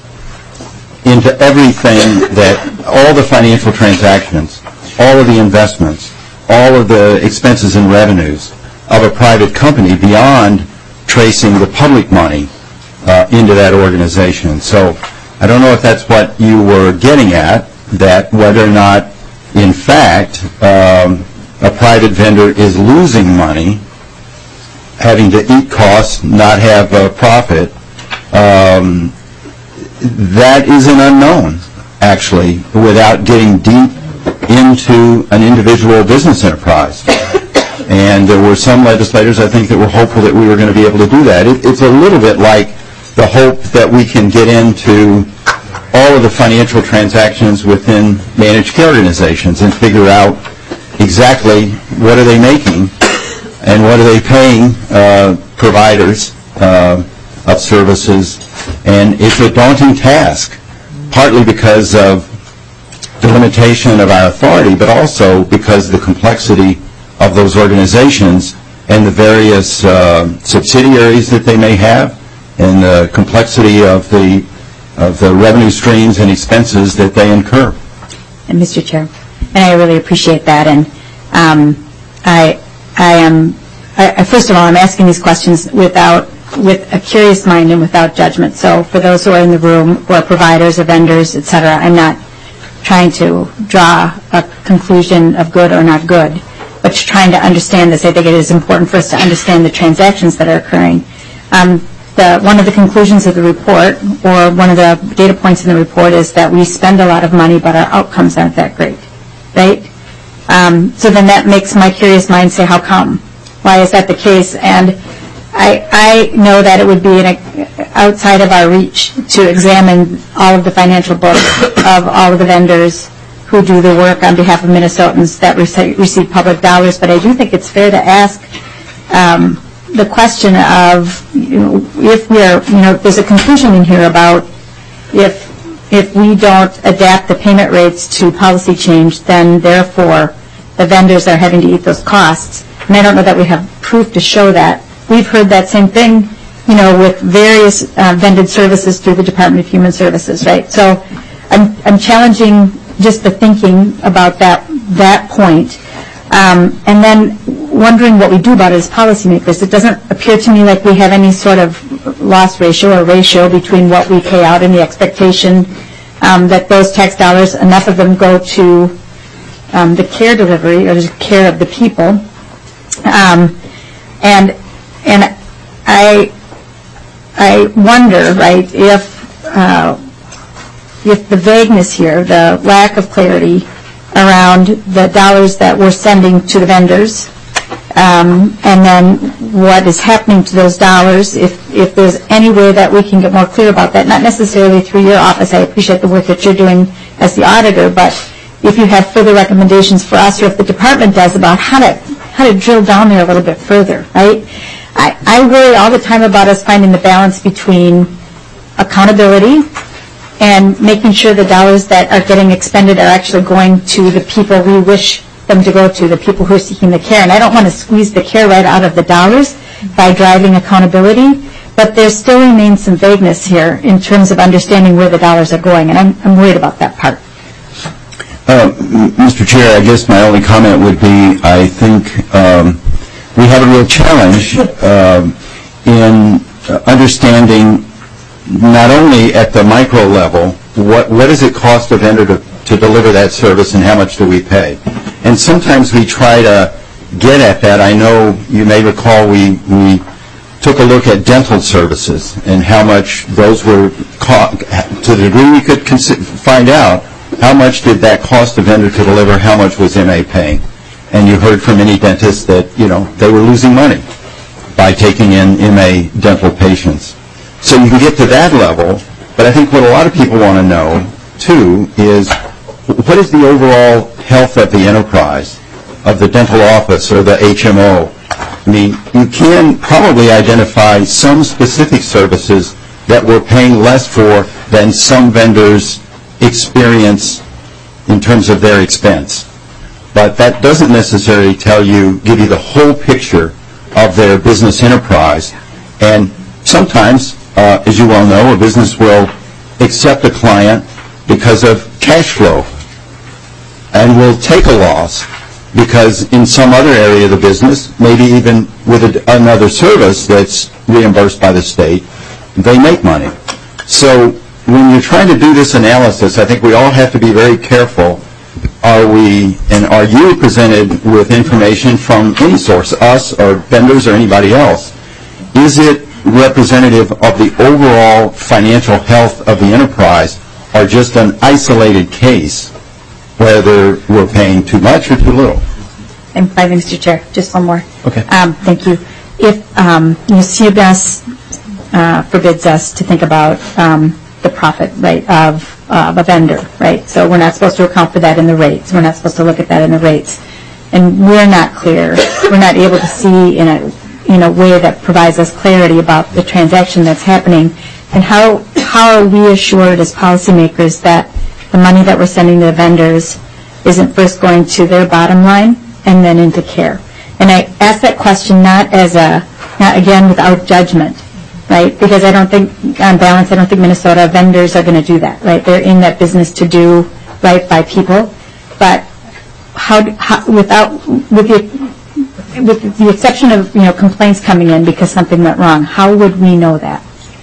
into everything that, all the financial transactions, all of the investments, all of the expenses and revenues of a private company beyond tracing the public money uh, into that organization. So I don't know if that's what you were getting at, that whether or not, in fact, um, a private vendor is losing money, having to eat costs, not have a profit. Um, that is an unknown, actually, without getting deep into an individual business enterprise. And there were some legislators, I think, that were hopeful that we were going to be able to do that. It, it's a little bit like the hope that we can get into all of the financial transactions within managed care organizations and figure out exactly what are they making and what are they paying uh, providers uh, of services. And it's a daunting task, partly because of the limitation of our authority, but also because of the complexity of those organizations and the various uh, subsidiaries that they may have, and the complexity of the of the revenue streams and expenses that they incur. And Mister Chair, and I really appreciate that. And um, I, I am, I, I, first of all, I'm asking these questions without, with a curious mind and without judgment. So for those who are in the room, who are providers or vendors, et cetera, I'm not trying to draw a conclusion of good or not good, but trying to understand this. I think it is important for us to understand the transactions that are occurring. Um, The, one of the conclusions of the report, or one of the data points in the report, is that we spend a lot of money, but our outcomes aren't that great, right? Um, so then that makes my curious mind say, how come? Why is that the case? And I, I know that it would be an, outside of our reach to examine all of the financial books of all of the vendors who do the work on behalf of Minnesotans that receive, receive public dollars, but I do think it's fair to ask um, the question of, you know, if we're, you know, there's a conclusion in here about if if we don't adapt the payment rates to policy change, then therefore the vendors are having to eat those costs. And I don't know that we have proof to show that, we've heard that same thing, you know, with various uh, vended services through the Department of Human Services, right? So I'm, I'm challenging just the thinking about that, that point. Um, and then wondering what we do about it as policymakers. It doesn't appear to me like we have any sort of loss ratio or ratio between what we pay out and the expectation um, that those tax dollars, enough of them go to um, the care delivery or the care of the people. Um, and and I I wonder, right, if uh, if the vagueness here, the lack of clarity around the dollars that we're sending to the vendors, um, and then what is happening to those dollars, if, if there's any way that we can get more clear about that, not necessarily through your office. I appreciate the work that you're doing as the auditor, but if you have further recommendations for us or if the department does about how to, how to drill down there a little bit further, right? I, I worry all the time about us finding the balance between accountability and making sure the dollars that are getting expended are actually going to the people we wish them to go to, the people who are seeking the care. And I don't want to squeeze the care right out of the dollars by driving accountability, but there still remains some vagueness here in terms of understanding where the dollars are going, and I'm, I'm worried about that part. Uh, Mister Chair, I guess my only comment would be I think um, we have a real challenge uh, in understanding not only at the micro level, what, what does it cost a vendor to, to deliver that service and how much do we pay? And sometimes we try to get at that. I know you may recall we, we took a look at dental services and how much those were, co- to the degree we could consi- find out, how much did that cost a vendor to deliver, how much was M A paying? And you heard from many dentists that, you know, they were losing money by taking in M A dental patients. So you can get to that level, but I think what a lot of people want to know, too, is what is the overall health of the enterprise, of the dental office or the H M O? I mean, you can probably identify some specific services that we're paying less for than some vendors experience in terms of their expense. But that doesn't necessarily tell you, give you the whole picture of their business enterprise. And sometimes, Uh, as you well know, a business will accept a client because of cash flow and will take a loss because in some other area of the business, maybe even with a, another service that's reimbursed by the state, they make money. So when you're trying to do this analysis, I think we all have to be very careful. Are we, and are you presented with information from any source, us or vendors or anybody else? Is it representative of the overall financial health of the enterprise, or just an isolated case whether we're paying too much or too little? And by Mister Chair, just one more. Okay. Um, thank you. If um, you know, C B S uh, forbids us to think about um, the profit, right, of, uh, of a vendor, right? So we're not supposed to account for that in the rates. We're not supposed to look at that in the rates, and we're not clear. We're not able to see in a in a way that provides us clarity about the transaction that's happening, and how how are we assured as policymakers that the money that we're sending to the vendors isn't first going to their bottom line and then into care? And I ask that question not as a, not again without judgment, right? Because I don't think, on balance, I don't think Minnesota vendors are going to do that, right? They're in that business to do right by people, but how, how without with the with the exception of, you know, complaints coming in because something went wrong, how would we know that?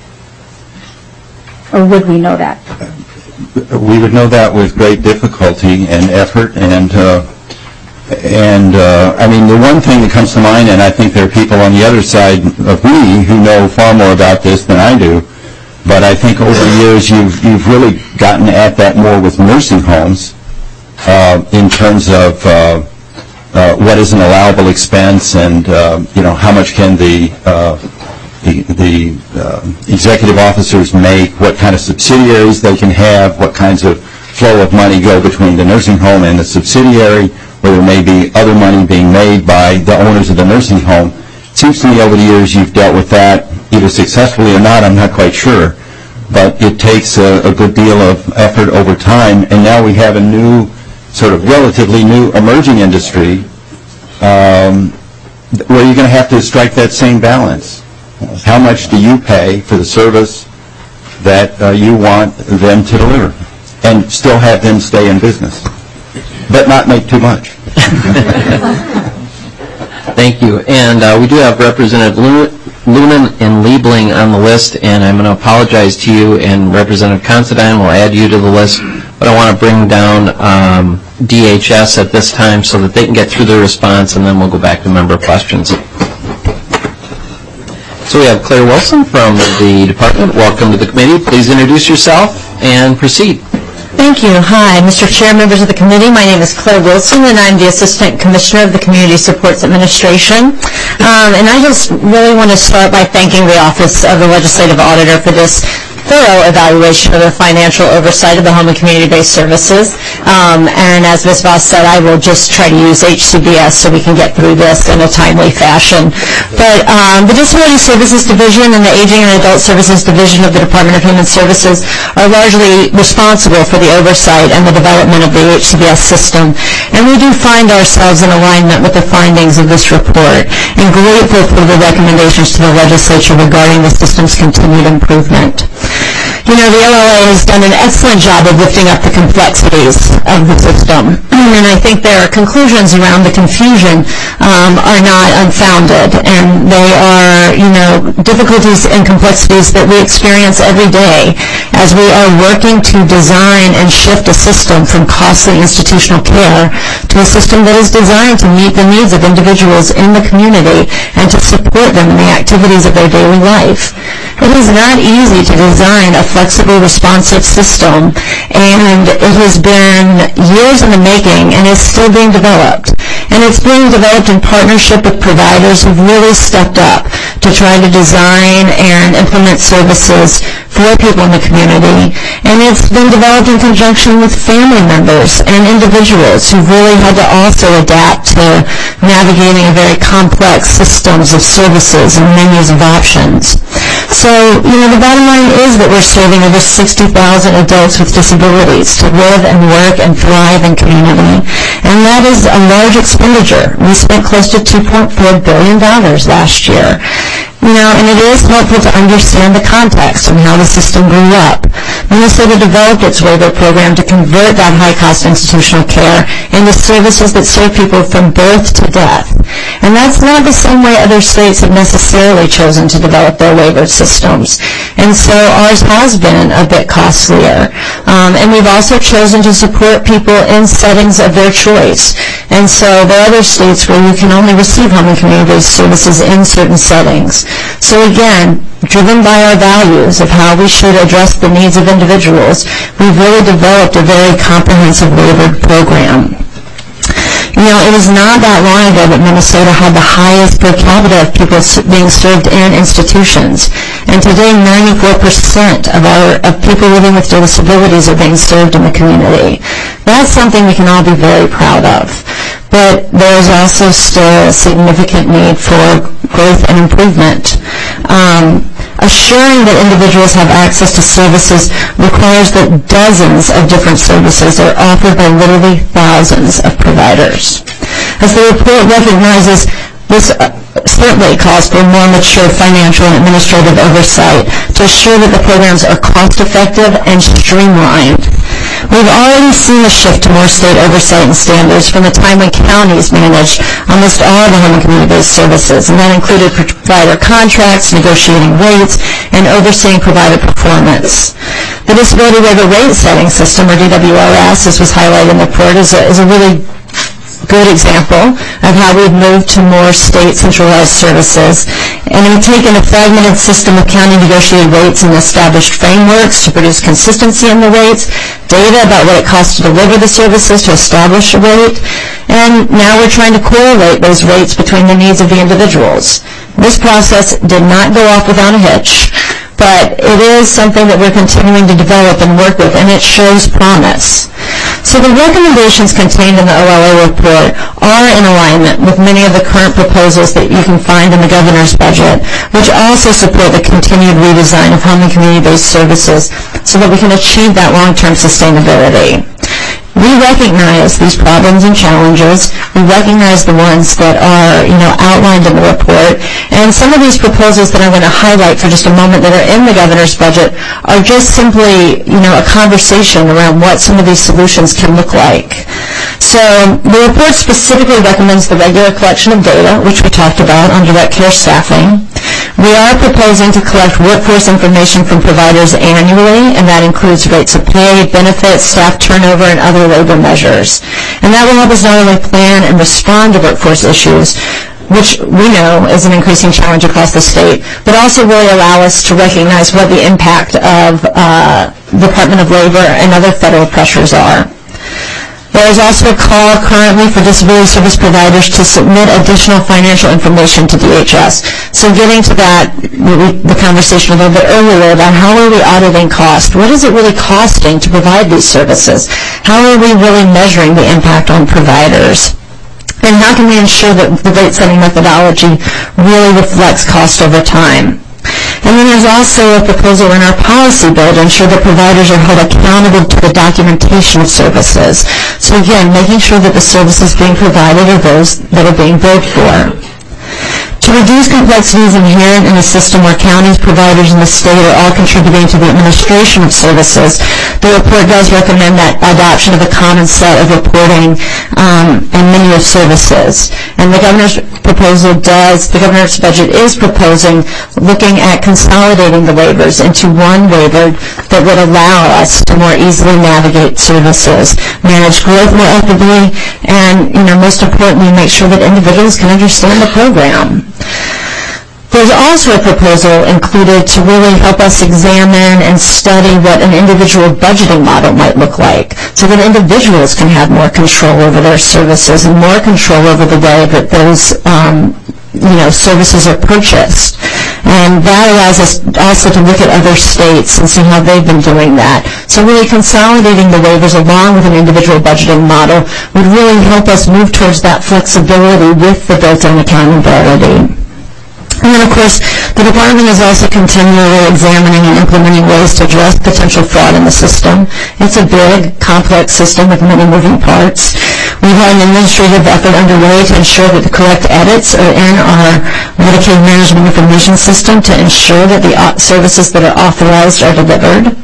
Or would we know that? We would know that with great difficulty and effort, and uh, and uh, I mean, the one thing that comes to mind, and I think there are people on the other side of me who know far more about this than I do, but I think over the years you've you've really gotten at that more with nursing homes uh, in terms of uh, uh, what is an allowable expense, and uh, you know, how much can the uh, the, the uh, executive officers make, what kind of subsidiaries they can have, what kinds of flow of money go between the nursing home and the subsidiary, where there may be other money being made by the owners of the nursing home. It seems to me over the years you've dealt with that, either successfully or not, I'm not quite sure, but it takes a, a good deal of effort over time, and now we have a new, sort of relatively new emerging industry, um, well, you're going to have to strike that same balance. How much do you pay for the service that uh, you want them to deliver, and still have them stay in business, but not make too much? Thank you. And uh, we do have Representative Lunan and Liebling on the list, and I'm going to apologize to you, and Representative Considine will add you to the list, but I want to bring down um, D H S at this time so that they can get through their response, and then we'll go back to member questions. So we have Claire Wilson from the department. Welcome to the committee. Please introduce yourself and proceed. Thank you. Hi, Mister Chair, members of the committee. My name is Claire Wilson, and I'm the Assistant Commissioner of the Community Supports Administration. Um, and I just really want to start by thanking the Office of the Legislative Auditor for this thorough evaluation of the financial oversight of the Home and Community-Based Services. Um, and as Miz Voss said, I will just try to use H C B S so we can get through this in a timely fashion. But um, the Disability Services Division and the Aging and Adult Services Division of the Department of Human Services are largely responsible for the oversight and the development of the H C B S system. And we do find ourselves in alignment with the findings of this report and grateful for the recommendations to the legislature regarding the system's continued improvement. You know, the L L A has done an excellent job of lifting up the complexities of the system, and I think their conclusions around the confusion um, are not unfounded, and they are, you know, difficulties and complexities that we experience every day as we are working to design and shift a system from costly institutional care to a system that is designed to meet the needs of individuals in the community and to support them in the activities of their daily life. It is not easy to design a flexible, responsive system, and it has been years in the making and is still being developed. And it's being developed in partnership with providers who've really stepped up to try to design and implement services for people in the community. And it's been developed in conjunction with family members and individuals who really had to also adapt to navigating a very complex systems of services and menus of options. So, you know, the bottom line is that we're serving over sixty thousand adults with disabilities to live and work and thrive in community. And that is a large expenditure. We spent close to two point four billion dollars last year. You know, and it is helpful to understand the context and how the system grew up. Minnesota developed its waiver program to convert that high-cost institutional care into services that serve people from birth to death. And that's not the same way other states have necessarily chosen to develop their waiver systems. And so ours has been a bit costlier. Um, and we've also chosen to support people in settings of their choice. And so there are other states where you can only receive home and community-based services in certain settings. So again, driven by our values of how we should address the needs of individuals, we've really developed a very comprehensive waiver program. You know, it was not that long ago that Minnesota had the highest per capita of people being served in institutions. And today, ninety-four percent of our of people living with disabilities are being served in the community. That's something we can all be very proud of. But there's also still a significant need for growth and improvement. Um, assuring that individuals have access to services requires that dozens of different services are offered by literally thousands of providers. As the report recognizes, this uh, certainly calls for more mature financial and administrative oversight to assure that the programs are cost-effective and streamlined. We've already seen a shift to more state oversight and standards from the time when counties managed almost all of the home and community-based services, and that included provider contracts, negotiating rates, and overseeing provider performance. The Disability Waiver Rate Setting System, or D W R S, as was highlighted in the report, is a, is a really good example of how we've moved to more state centralized services. And we've taken a fragmented system of county negotiated rates and established frameworks to produce consistency in the rates, data about what it costs to deliver the services to establish a rate, and now we're trying to correlate those rates between the needs of the individuals. This process did not go off without a hitch, but it is something that we're continuing to develop and work with, and it shows promise. So the recommendations contained in the O L A report are in alignment with many of the current proposals that you can find in the governor's budget, which also support the continued redesign of home and community-based services so that we can achieve that long-term sustainability. We recognize these problems and challenges. We recognize the ones that are, you know, outlined in the report. And some of these proposals that I'm going to highlight for just a moment that are in the governor's budget are just simply, you know, a conversation around what some of these solutions can look like. So the report specifically recommends the regular collection of data, which we talked about on direct care staffing. We are proposing to collect workforce information from providers annually, and that includes rates of pay, benefits, staff turnover, and other labor measures. And that will help us not only plan and respond to workforce issues, which we know is an increasing challenge across the state, but also really allow us to recognize what the impact of uh, Department of Labor and other federal pressures are. There is also a call currently for disability service providers to submit additional financial information to D H S. So getting to that, the conversation a little bit earlier about how are we auditing cost? What is it really costing to provide these services? How are we really measuring the impact on providers? And how can we ensure that the rate setting methodology really reflects cost over time? And then there's also a proposal in our policy bill to ensure that providers are held accountable to the documentation of services. So again, making sure that the services being provided are those that are being billed for. To reduce complexities inherent in a system where counties, providers, and the state are all contributing to the administration of services, the report does recommend that adoption of a common set of reporting um, and menu of services. And the governor's proposal does, the governor's budget is proposing looking at consolidating the waivers into one waiver that would allow us to more easily navigate services, manage growth more equitably, and, you know, most importantly, make sure that individuals can understand the program. There's also a proposal included to really help us examine and study what an individual budgeting model might look like so that individuals can have more control over their services and more control over the way that those um, you know, services are purchased. And that allows us also to look at other states and see how they've been doing that. So really consolidating the waivers along with an individual budgeting model would really help us move towards that flexibility with the built-in accountability. And then, of course, the department is also continually examining and implementing ways to address potential fraud in the system. It's a big, complex system with many moving parts. We've had an administrative effort underway to ensure that the correct edits are in our Medicaid Management Information System to ensure that the services that are authorized are delivered.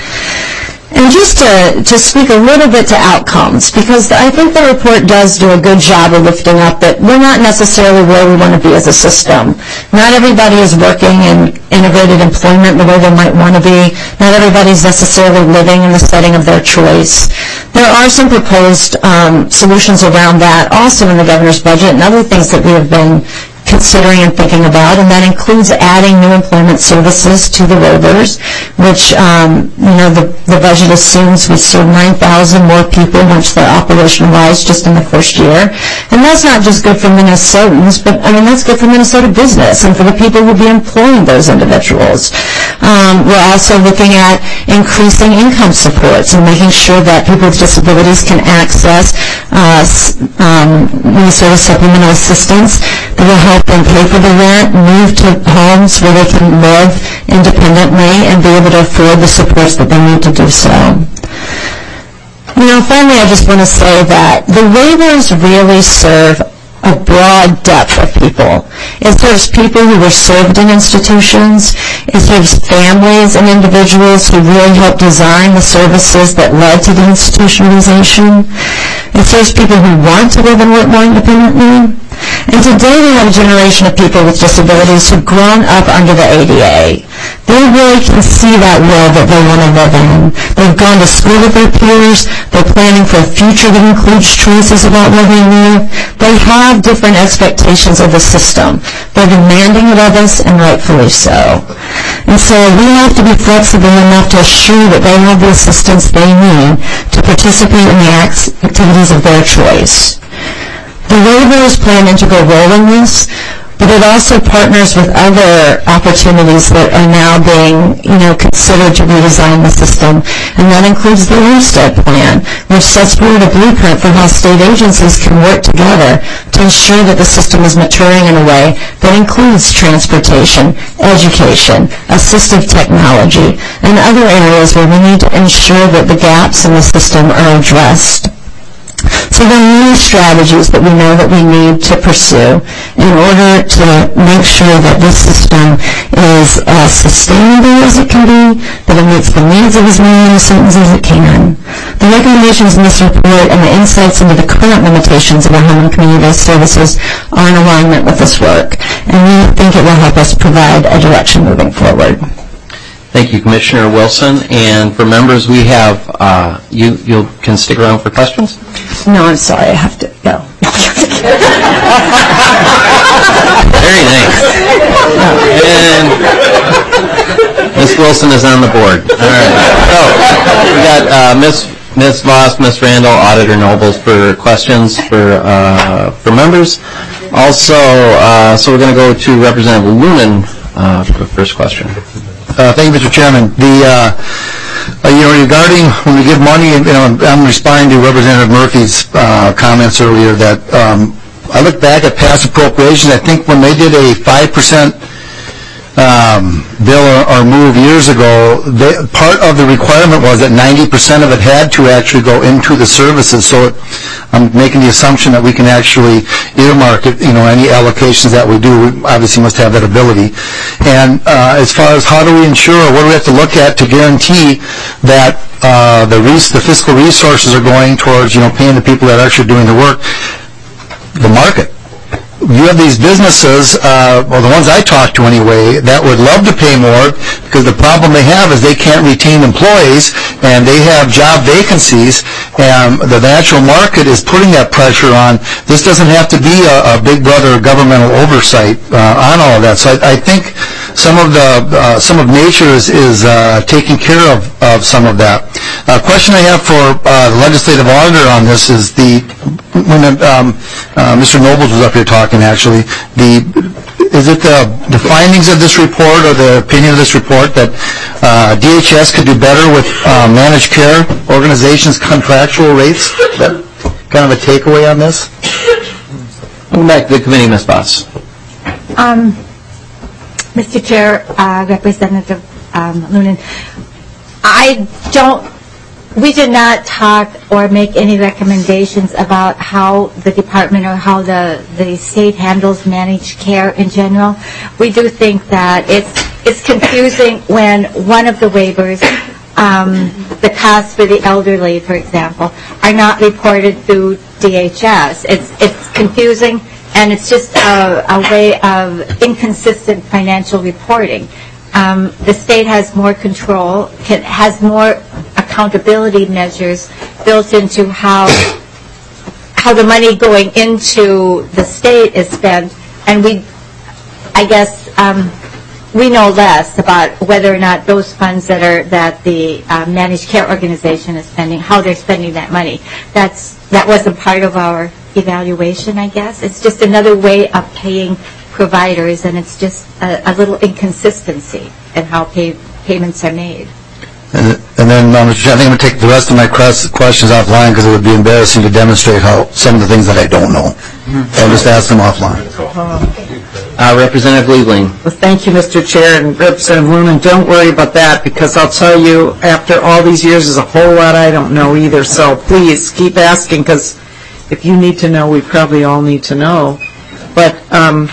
And just to, to speak a little bit to outcomes, because I think the report does do a good job of lifting up that we're not necessarily where we want to be as a system. Not everybody is working in integrated employment the way they might want to be. Not everybody's necessarily living in the setting of their choice. There are some proposed um, solutions around that also in the governor's budget and other things that we have been considering and thinking about, and that includes adding new employment services to the waivers, which, um, you know, the, the budget assumes we serve nine thousand more people once they're operationalized just in the first year. And that's not just good for Minnesotans, but, I mean, that's good for Minnesota business and for the people who will be employing those individuals. Um, we're also looking at increasing income supports and making sure that people with disabilities can access uh, um, Minnesota supplemental assistance that will help them pay for the rent, move to homes where they can live independently and be able to afford the supports that they need to do so. You know, finally, I just want to say that the waivers really serve a broad depth of people. It serves people who were served in institutions. It serves families and individuals who really helped design the services that led to the institutionalization. It serves people who want to live and work more independently. And today we have a generation of people with disabilities who've grown up under the A D A. They really can see that world that they want to live in. They've gone to school with their peers. They're planning for a future that includes choices about where they live. They have different expectations of the system. They're demanding it of us, and rightfully so. And so we have to be flexible enough to assure that they have the assistance they need to participate in the activities of their choice. The waiver is play an integral role in this. but it also partners with other opportunities that are now being, you know, considered to redesign the system, and that includes the Olmsted Plan, which sets forward a blueprint for how state agencies can work together to ensure that the system is maturing in a way that includes transportation, education, assistive technology, and other areas where we need to ensure that the gaps in the system are addressed. So there are many strategies that we know that we need to pursue in order to make sure that this system is as sustainable as it can be, that it meets the needs of as many Minnesotans as it can. The recommendations in this report and the insights into the current limitations of our home and community-based services are in alignment with this work, and we think it will help us provide a direction moving forward. Thank you, Commissioner Wilson. And for members, we have, uh, you you can stick around for questions? No, I'm sorry, I have to go. Very nice. And Miz Wilson is on the board. All right. So we got uh, Miz Miz Voss, Miz Randall, Auditor Nobles for questions for uh, for members. Also, uh, so we're going to go to Representative Lunan uh, for the first question. Uh, thank you, Mister Chairman. The, uh, uh, you know, regarding when we give money, you know, I'm responding to Representative Murphy's uh, comments earlier that um, I look back at past appropriations. I think when they did a five percent um, bill or, or move years ago, they, part of the requirement was that ninety percent of it had to actually go into the services. So it, I'm making the assumption that we can actually earmark it, you know, any allocations that we do. We obviously must have that ability. And uh, as far as how do we ensure, what do we have to look at to guarantee that uh, the, res- the fiscal resources are going towards, you know, paying the people that are actually doing the work? The market. You have these businesses, uh, well, the ones I talk to anyway, that would love to pay more because the problem they have is they can't retain employees and they have job vacancies, and the natural market is putting that pressure on. This doesn't have to be a, a big brother governmental oversight uh, on all of that. So I, I think some of the uh, some of nature is, is uh, taking care of, of some of that. A uh, question I have for uh, the legislative auditor on this is the when um, uh, Mister Nobles was up here talking, actually, the is it the, the findings of this report or the opinion of this report that uh, D H S could do better with uh, managed care organizations' contractual rates? Is that kind of a takeaway on this? Welcome back to the committee, Miz Voss. Um, Mister Chair, uh, Representative um, Lunan, I don't, we did not talk or make any recommendations about how the department or how the, the state handles managed care in general. We do think that it's, it's confusing when one of the waivers, um, the costs for the elderly, for example, are not reported through D H S. It's, it's confusing, and it's just a, a way of inconsistent financial reporting. Um, the state has more control, can, has more accountability measures built into how how the money going into the state is spent, and we, I guess, um, we know less about whether or not those funds that are that the uh, managed care organization is spending, how they're spending that money. That's that wasn't part of our evaluation, I guess. It's just another way of paying providers, and it's just a, a little inconsistency in how pay, payments are made. And, and then, um, Mister Chair, I think I'm going to take the rest of my questions offline because it would be embarrassing to demonstrate how some of the things that I don't know. So I'll just ask them offline. Uh, Representative Liebling. Well, thank you, Mister Chair, and Representative Lunan. Don't worry about that, because I'll tell you, after all these years, there's a whole lot I don't know either. So please keep asking, because if you need to know, we probably all need to know. But um,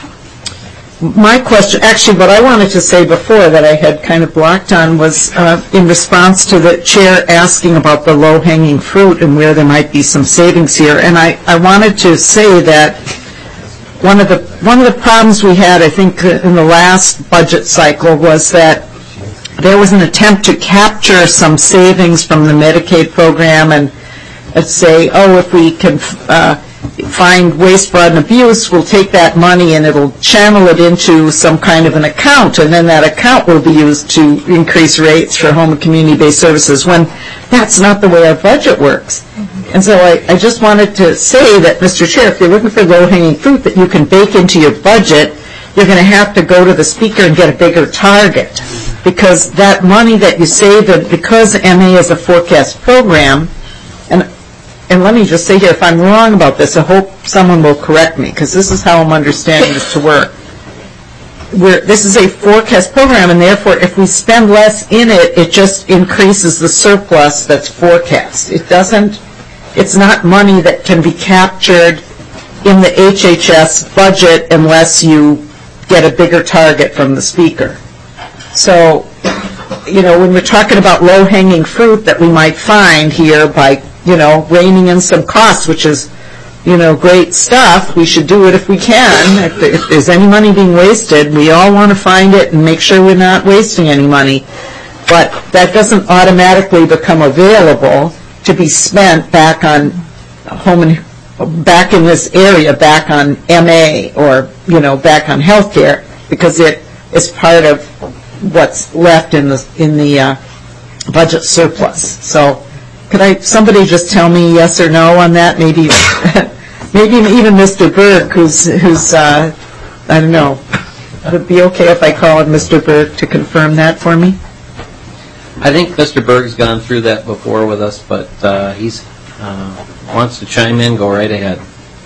my question, actually what I wanted to say before that I had kind of blocked on was uh, in response to the chair asking about the low-hanging fruit and where there might be some savings here. And I, I wanted to say that one of the one of the problems we had, I think, in the last budget cycle was that there was an attempt to capture some savings from the Medicaid program and uh, say, oh, if we can uh, find waste, fraud, and abuse, we'll take that money and it'll channel it into some kind of an account, and then that account will be used to increase rates for home and community-based services, when that's not the way our budget works. Mm-hmm. And so I, I just wanted to say that, Mister Chair, if you're looking for low-hanging fruit that you can bake into your budget you're going to have to go to the speaker and get a bigger target, because that money that you save, it because M A is a forecast program, and and let me just say here, if I'm wrong about this, I hope someone will correct me, because this is how I'm understanding this to work. We're, this is a forecast program, and therefore if we spend less in it, it just increases the surplus that's forecast. It doesn't, it's not money that can be captured in the H H S budget unless you get a bigger target from the speaker. So, you know, when we're talking about low-hanging fruit that we might find here by, you know, reining in some costs, which is, you know, great stuff, we should do it if we can. If, if there's any money being wasted, we all want to find it and make sure we're not wasting any money. But that doesn't automatically become available to be spent back on home and back in this area, back on M A or, you know, back on healthcare, because it is part of what's left in the in the uh, budget surplus. So, could I somebody just tell me yes or no on that? Maybe, maybe even Mister Berg, who's who's uh, I don't know. Would it be okay if I call on Mister Berg to confirm that for me? I think Mister Berg's gone through that before with us, but uh, he's uh, wants to chime in. Go right ahead.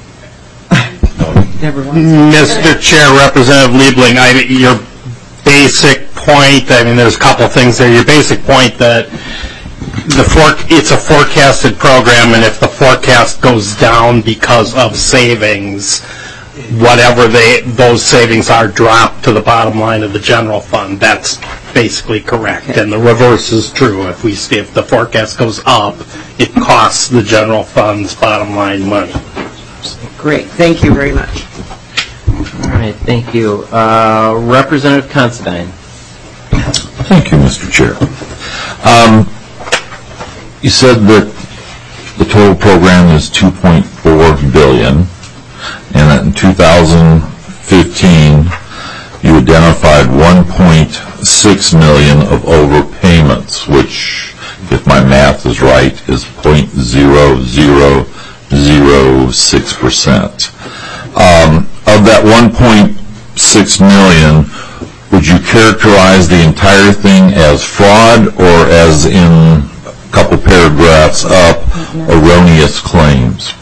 Mister Chair, Representative Liebling, I, your basic point, I mean, there's a couple of things there. Your basic point that the for, it's a forecasted program, and if the forecast goes down because of savings, whatever they those savings are dropped to the bottom line of the general fund. That's basically correct. Okay. And the reverse is true. If we if the forecast goes up, it costs the general fund's bottom line money. Great. Thank you very much. All right. Thank you. Uh, Representative Considine. Thank you, Mister Chair. Um, you said that the total program is two point four billion dollars, and that in two thousand fifteen you identified one point six million dollars of overpayments, which, if my math is right, is zero point zero zero zero six percent. Um, of that one point six million dollars, would you characterize the entire thing as fraud, or as in a couple paragraphs up, erroneous claims?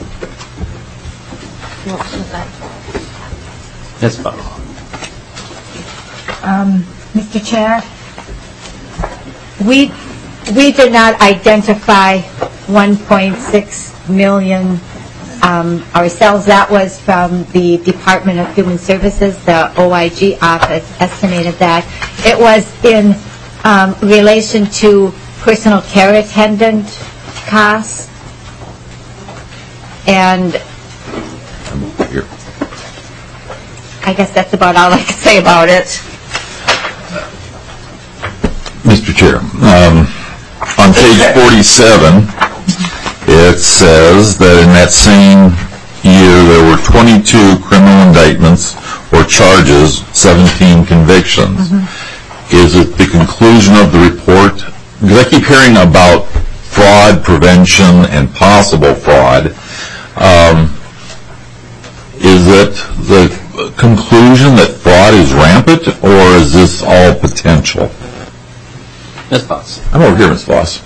Yes, Bob. Um, Mister Chair, we we did not identify one point six million um, ourselves. That was from the Department of Human Services. The O I G office estimated that. It was in um, relation to personal care attendant costs, and I guess that's about all I can say about it. Mister Chair, um, on page forty-seven, it says that in that same year there were twenty-two criminal indictments or charges, seventeen convictions. Mm-hmm. Is it the conclusion of the report? Because I keep hearing about fraud prevention and possible fraud. Um, is it the conclusion that fraud is rampant, or is this all potential? Miz Voss. I'm over here, Miz Voss.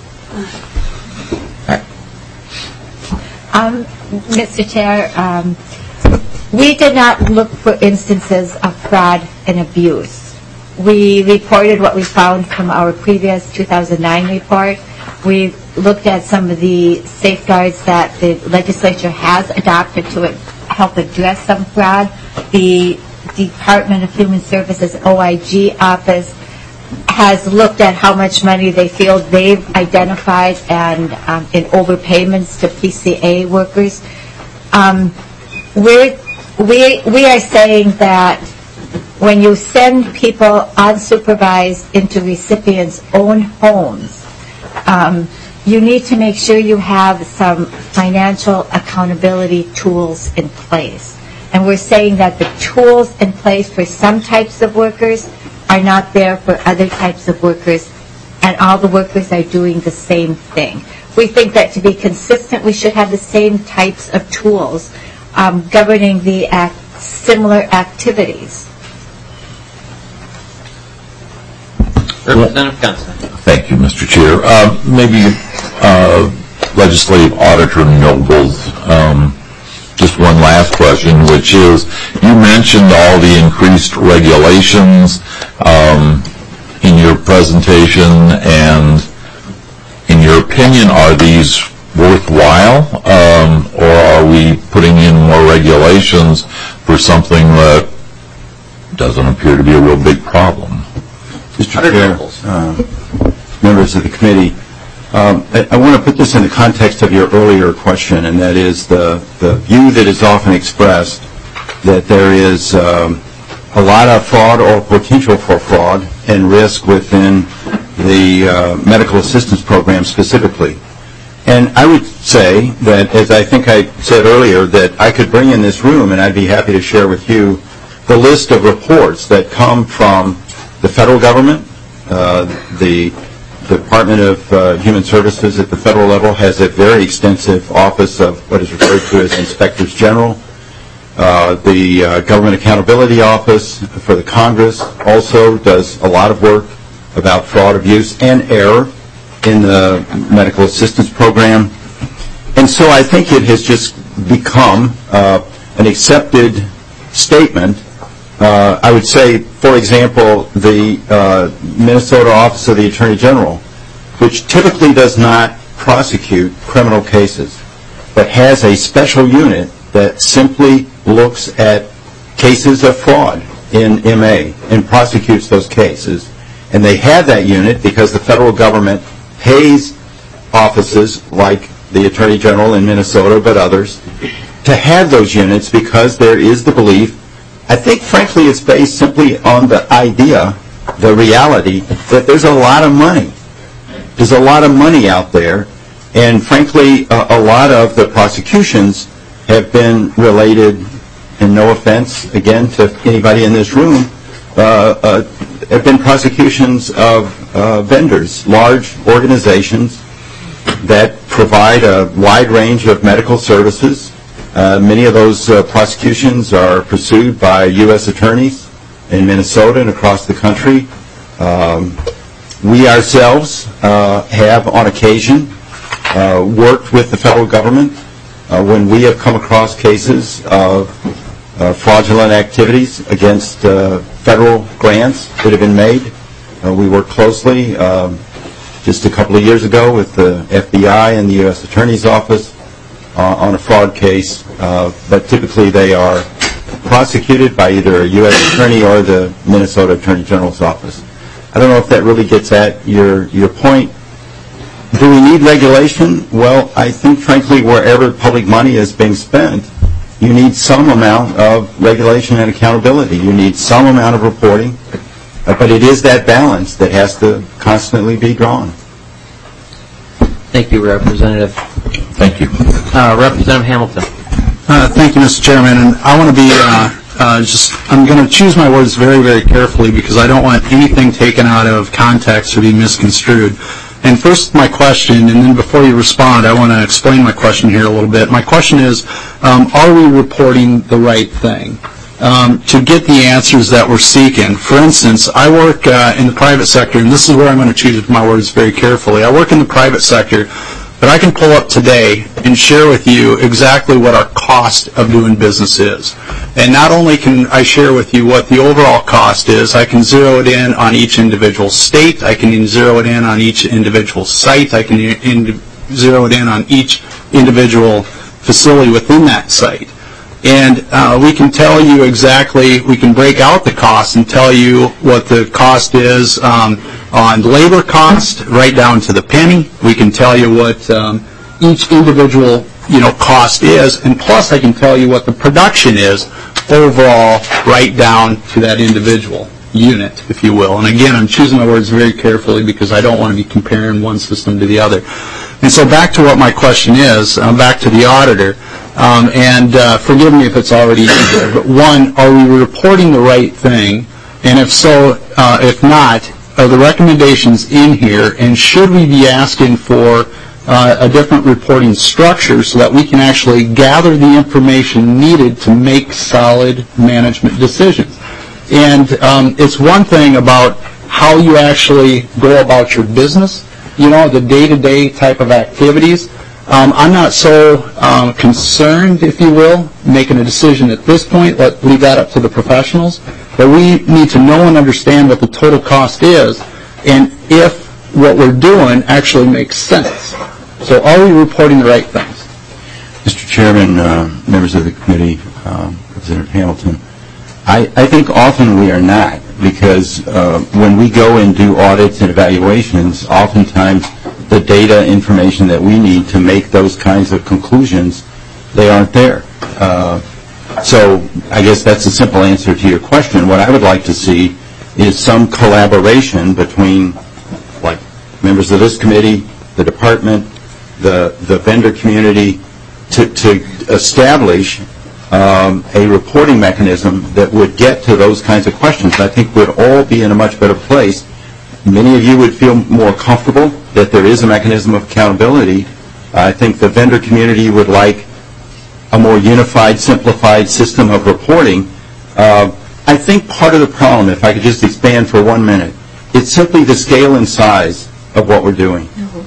Um, Mister Chair, um, we did not look for instances of fraud and abuse. We reported what we found from our previous two thousand nine report. We looked at some of the safeguards that the legislature has adopted to help address some fraud. The Department of Human Services O I G office has looked at how much money they feel they've identified and um, in overpayments to P C A workers. Um, we're, we we are saying that when you send people unsupervised into recipients' own homes, um, you need to make sure you have some financial accountability tools in place. And we're saying that the tools in place for some types of workers are not there for other types of workers, and all the workers are doing the same thing. We think that to be consistent, we should have the same types of tools um, governing the act, similar activities. Representative Considine. Thank you, Mister Chair. Uh, maybe uh, Legislative Auditor Nobles, um, just one last question, which is, you mentioned all the increased regulations um, in your presentation, and in your opinion, are these worthwhile, um, or are we putting in more regulations for something that doesn't appear to be a real big problem? Mister Chair, uh, members of the committee, um, I, I want to put this in the context of your earlier question, and that is the, the view that is often expressed that there is um, a lot of fraud or potential for fraud and risk within the uh, medical assistance program specifically. And I would say that, as I think I said earlier, that I could bring in this room, and I'd be happy to share with you the list of reports that come from the federal government. Uh, the Department of uh, Human Services at the federal level has a very extensive office of what is referred to as inspectors general. Uh, the uh, Government Accountability Office for the Congress also does a lot of work about fraud, abuse, and error in the medical assistance program. And so I think it has just become uh, an accepted statement. Uh, I would say, for example, the uh, Minnesota Office of the Attorney General, which typically does not prosecute criminal cases, but has a special unit that simply looks at cases of fraud in M A and prosecutes those cases. And they have that unit because the federal government pays offices like the Attorney General in Minnesota, but others, to have those units because there is the belief, I think frankly it's based simply on the idea, the reality, that there's a lot of money. There's a lot of money out there, and frankly a, a lot of the prosecutions have been related, and no offense again to anybody in this room, uh, uh, have been prosecutions of uh, vendors, large organizations that provide a wide range of medical services. Uh, many of those uh, prosecutions are pursued by U S attorneys in Minnesota and across the country. Um, we ourselves uh, have, on occasion, uh, worked with the federal government uh, when we have come across cases of uh, fraudulent activities against uh, federal grants that have been made. Uh, we work closely um, just a couple of years ago with the F B I and the U S Attorney's Office uh, on a fraud case, uh, but typically they are prosecuted by either a U S attorney or the Minnesota Attorney General's office. I don't know if that really gets at your, your point. Do we need regulation? Well, I think, frankly, wherever public money is being spent, you need some amount of regulation and accountability. You need some amount of reporting, but it is that balance that has to constantly be drawn. Thank you, Representative. Thank you. Uh, Representative Hamilton. Uh, thank you, Mister Chairman. And I want to be uh, uh, just, I'm going to choose my words very, very carefully because I don't want anything taken out of context or be misconstrued. And first, my question, and then before you respond, I want to explain my question here a little bit. My question is, um, are we reporting the right thing um, to get the answers that we're seeking? For instance, I work uh, in the private sector, and this is where I'm going to choose my words very carefully. I work in the private sector, but I can pull up today and share with you exactly what our cost of doing business is. And not only can I share with you what the overall cost is, I can zero it in on each individual state, I can zero it in on each individual site, I can in zero it in on each individual facility within that site. And uh, we can tell you exactly, we can break out the cost and tell you what the cost is um, on labor cost, right down to the penny. We can tell you what um, each individual, you know, cost is, and plus I can tell you what the production is overall, right down to that individual unit, if you will. And again, I'm choosing my words very carefully because I don't want to be comparing one system to the other. And so back to what my question is, uh, back to the auditor. Um, and uh, forgive me if it's already in there, but one, are we reporting the right thing? And if so, uh, if not, are the recommendations in here? And should we be asking for uh, a different reporting structure so that we can actually gather the information needed to make solid management decisions? And um, it's one thing about how you actually go about your business, you know, the day-to-day type of activities. Um, I'm not so um, concerned, if you will, making a decision at this point. Let leave that up to the professionals. But we need to know and understand what the total cost is, and if what we're doing actually makes sense. So are we reporting the right things? Mister Chairman, uh, members of the committee, um, Representative Hamilton, I, I think often we are not, because uh, when we go and do audits and evaluations, oftentimes the data information that we need to make those kinds of conclusions, they aren't there. Uh, so I guess that's a simple answer to your question. What I would like to see is some collaboration between, like, members of this committee, the department, the, the vendor community, to, to establish um, a reporting mechanism that would get to those kinds of questions. I think we'd all be in a much better place. Many of you would feel more comfortable that there is a mechanism of accountability. I think the vendor community would like a more unified, simplified system of reporting. Uh, I think part of the problem, if I could just expand for one minute, it's simply the scale and size of what we're doing.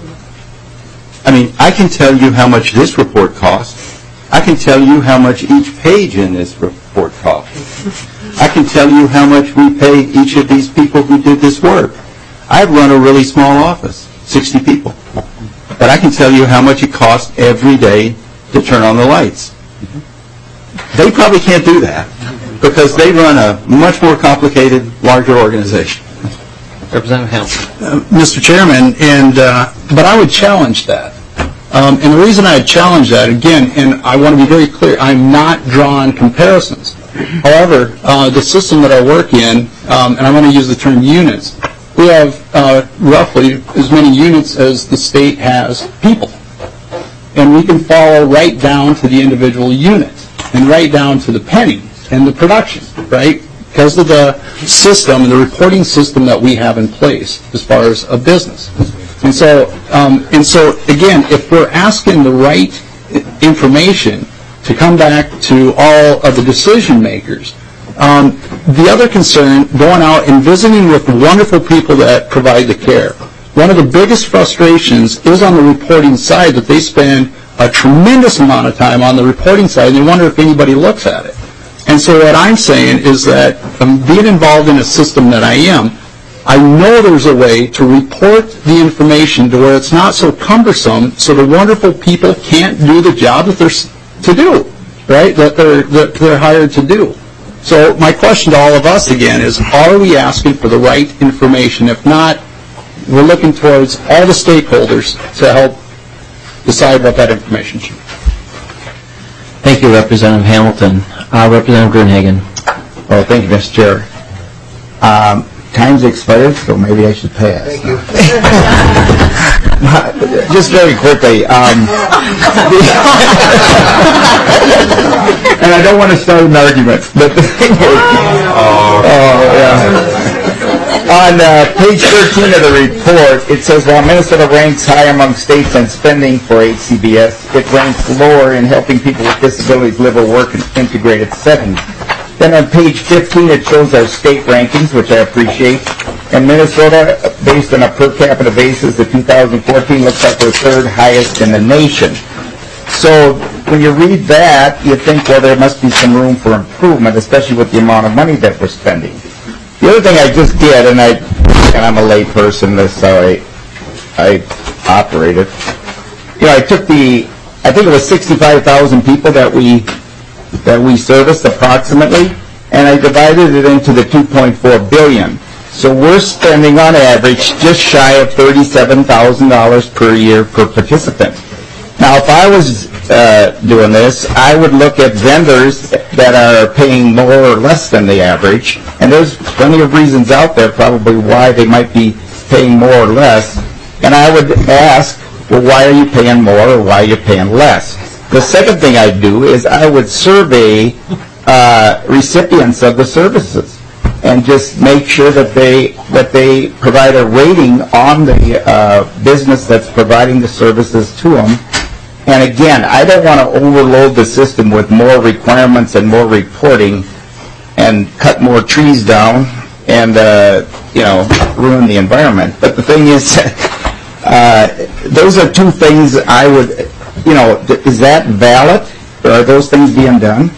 I mean, I can tell you how much this report costs. I can tell you how much each page in this report costs. I can tell you how much we pay each of these people who did this work. I run a really small office, sixty people. But I can tell you how much it costs every day to turn on the lights. They probably can't do that because they run a much more complicated, larger organization. Representative Hamilton. Uh, Mister Chairman, and uh, but I would challenge that. Um, and the reason I challenge that, again, and I want to be very clear, I'm not drawing comparisons. However, uh, the system that I work in, um, and I'm going to use the term units, we have uh, roughly as many units as the state has people. And we can follow right down to the individual unit and right down to the penny and the production, right? Because of the system and the reporting system that we have in place as far as a business. And so, um, and so again, if we're asking the right information to come back to all of the decision makers, um, the other concern, going out and visiting with wonderful people that provide the care, one of the biggest frustrations is on the reporting side that they spend a tremendous amount of time on the reporting side and they wonder if anybody looks at it. And so what I'm saying is that um, being involved in a system that I am, I know there's a way to report the information to where it's not so cumbersome so the wonderful people can't do the job that they're to do, right, that they're, that they're hired to do. So my question to all of us again is, are we asking for the right information? If not, we're looking towards all the stakeholders to help decide what that information should be. Thank you, Representative Hamilton. Uh, Representative Gruenhagen. Oh, thank you, Mister Chair. Um, time's expired, so maybe I should pass. Thank you. Just very quickly, um, and I don't want to start an argument, but the thing is, oh, yeah. On uh, page thirteen of the report, it says, while Minnesota ranks high among states on spending for H C B S, it ranks lower in helping people with disabilities live or work in integrated settings. Then on page fifteen, it shows our state rankings, which I appreciate. And Minnesota, based on a per capita basis of two thousand fourteen, looks like we're third highest in the nation. So when you read that, you think, well, there must be some room for improvement, especially with the amount of money that we're spending. The other thing I just did, and, I, and I'm a lay person, that's how I, I operate it. You know, I took the, I think it was sixty-five thousand people that we that we serviced approximately, and I divided it into the two point four billion. So we're spending on average just shy of thirty-seven thousand dollars per year per participant. Now, if I was uh, doing this, I would look at vendors that are paying more or less than the average, and there's plenty of reasons out there probably why they might be paying more or less, and I would ask, well, why are you paying more or why are you paying less? The second thing I'd do is I would survey uh, recipients of the services and just make sure that they that they provide a rating on the uh, business that's providing the services to them. And again, I don't want to overload the system with more requirements and more reporting and cut more trees down and uh, you know, ruin the environment. But the thing is, uh, those are two things I would, you know, is that valid? Or are those things being done?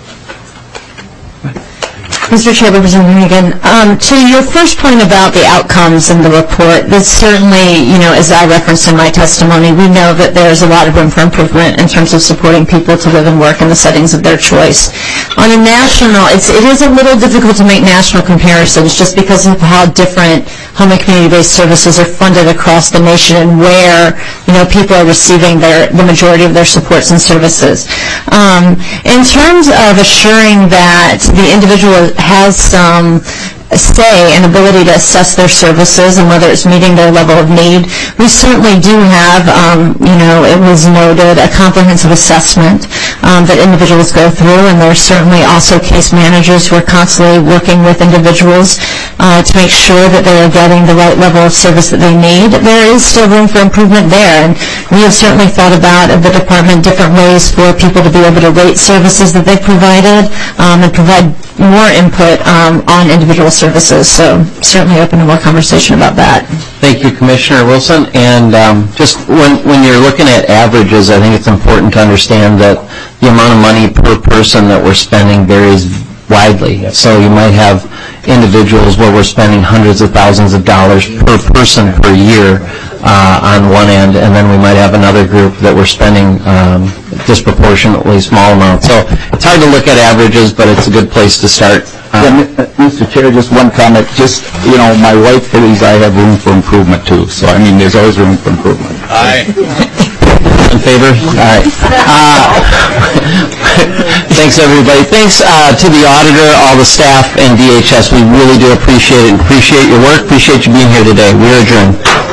Mister Chair, Representative Regan, um, to your first point about the outcomes in the report, this certainly, you know, as I referenced in my testimony, we know that there's a lot of room for improvement in terms of supporting people to live and work in the settings of their choice. On a national, it's, it is a little difficult to make national comparisons just because of how different home and community-based services are funded across the nation and where, you know, people are receiving their, the majority of their supports and services. Um, in terms of assuring that the individual has some say and ability to assess their services and whether it's meeting their level of need, we certainly do have, um, you know, it was noted, a comprehensive assessment um, that individuals go through, and there's certainly also case managers who are constantly working with individuals uh, to make sure that they are getting the right level of service that they need. There is still room for improvement there, and we have certainly thought about at the department different ways for people to be able to rate services that they've provided um, and provide more input um, on individual services, so certainly open to more conversation about that. Thank you, Commissioner Wilson. And um, just when, when you're looking at averages, I think it's important to understand that the amount of money per person that we're spending varies widely. So you might have individuals where we're spending hundreds of thousands of dollars per person per year uh, on one end, and then we might have another group that we're spending um, disproportionately small amounts. So it's hard to look at averages, but it's a good place to start. Yeah, Mister Chair, just one comment. Just, you know, my wife believes I have room for improvement too. So, I mean, there's always room for improvement. Aye. In favor? All right. Uh, thanks, everybody. Thanks uh, to the auditor, all the staff, and D H S. We really do appreciate it and appreciate your work. Appreciate you being here today. We are adjourned.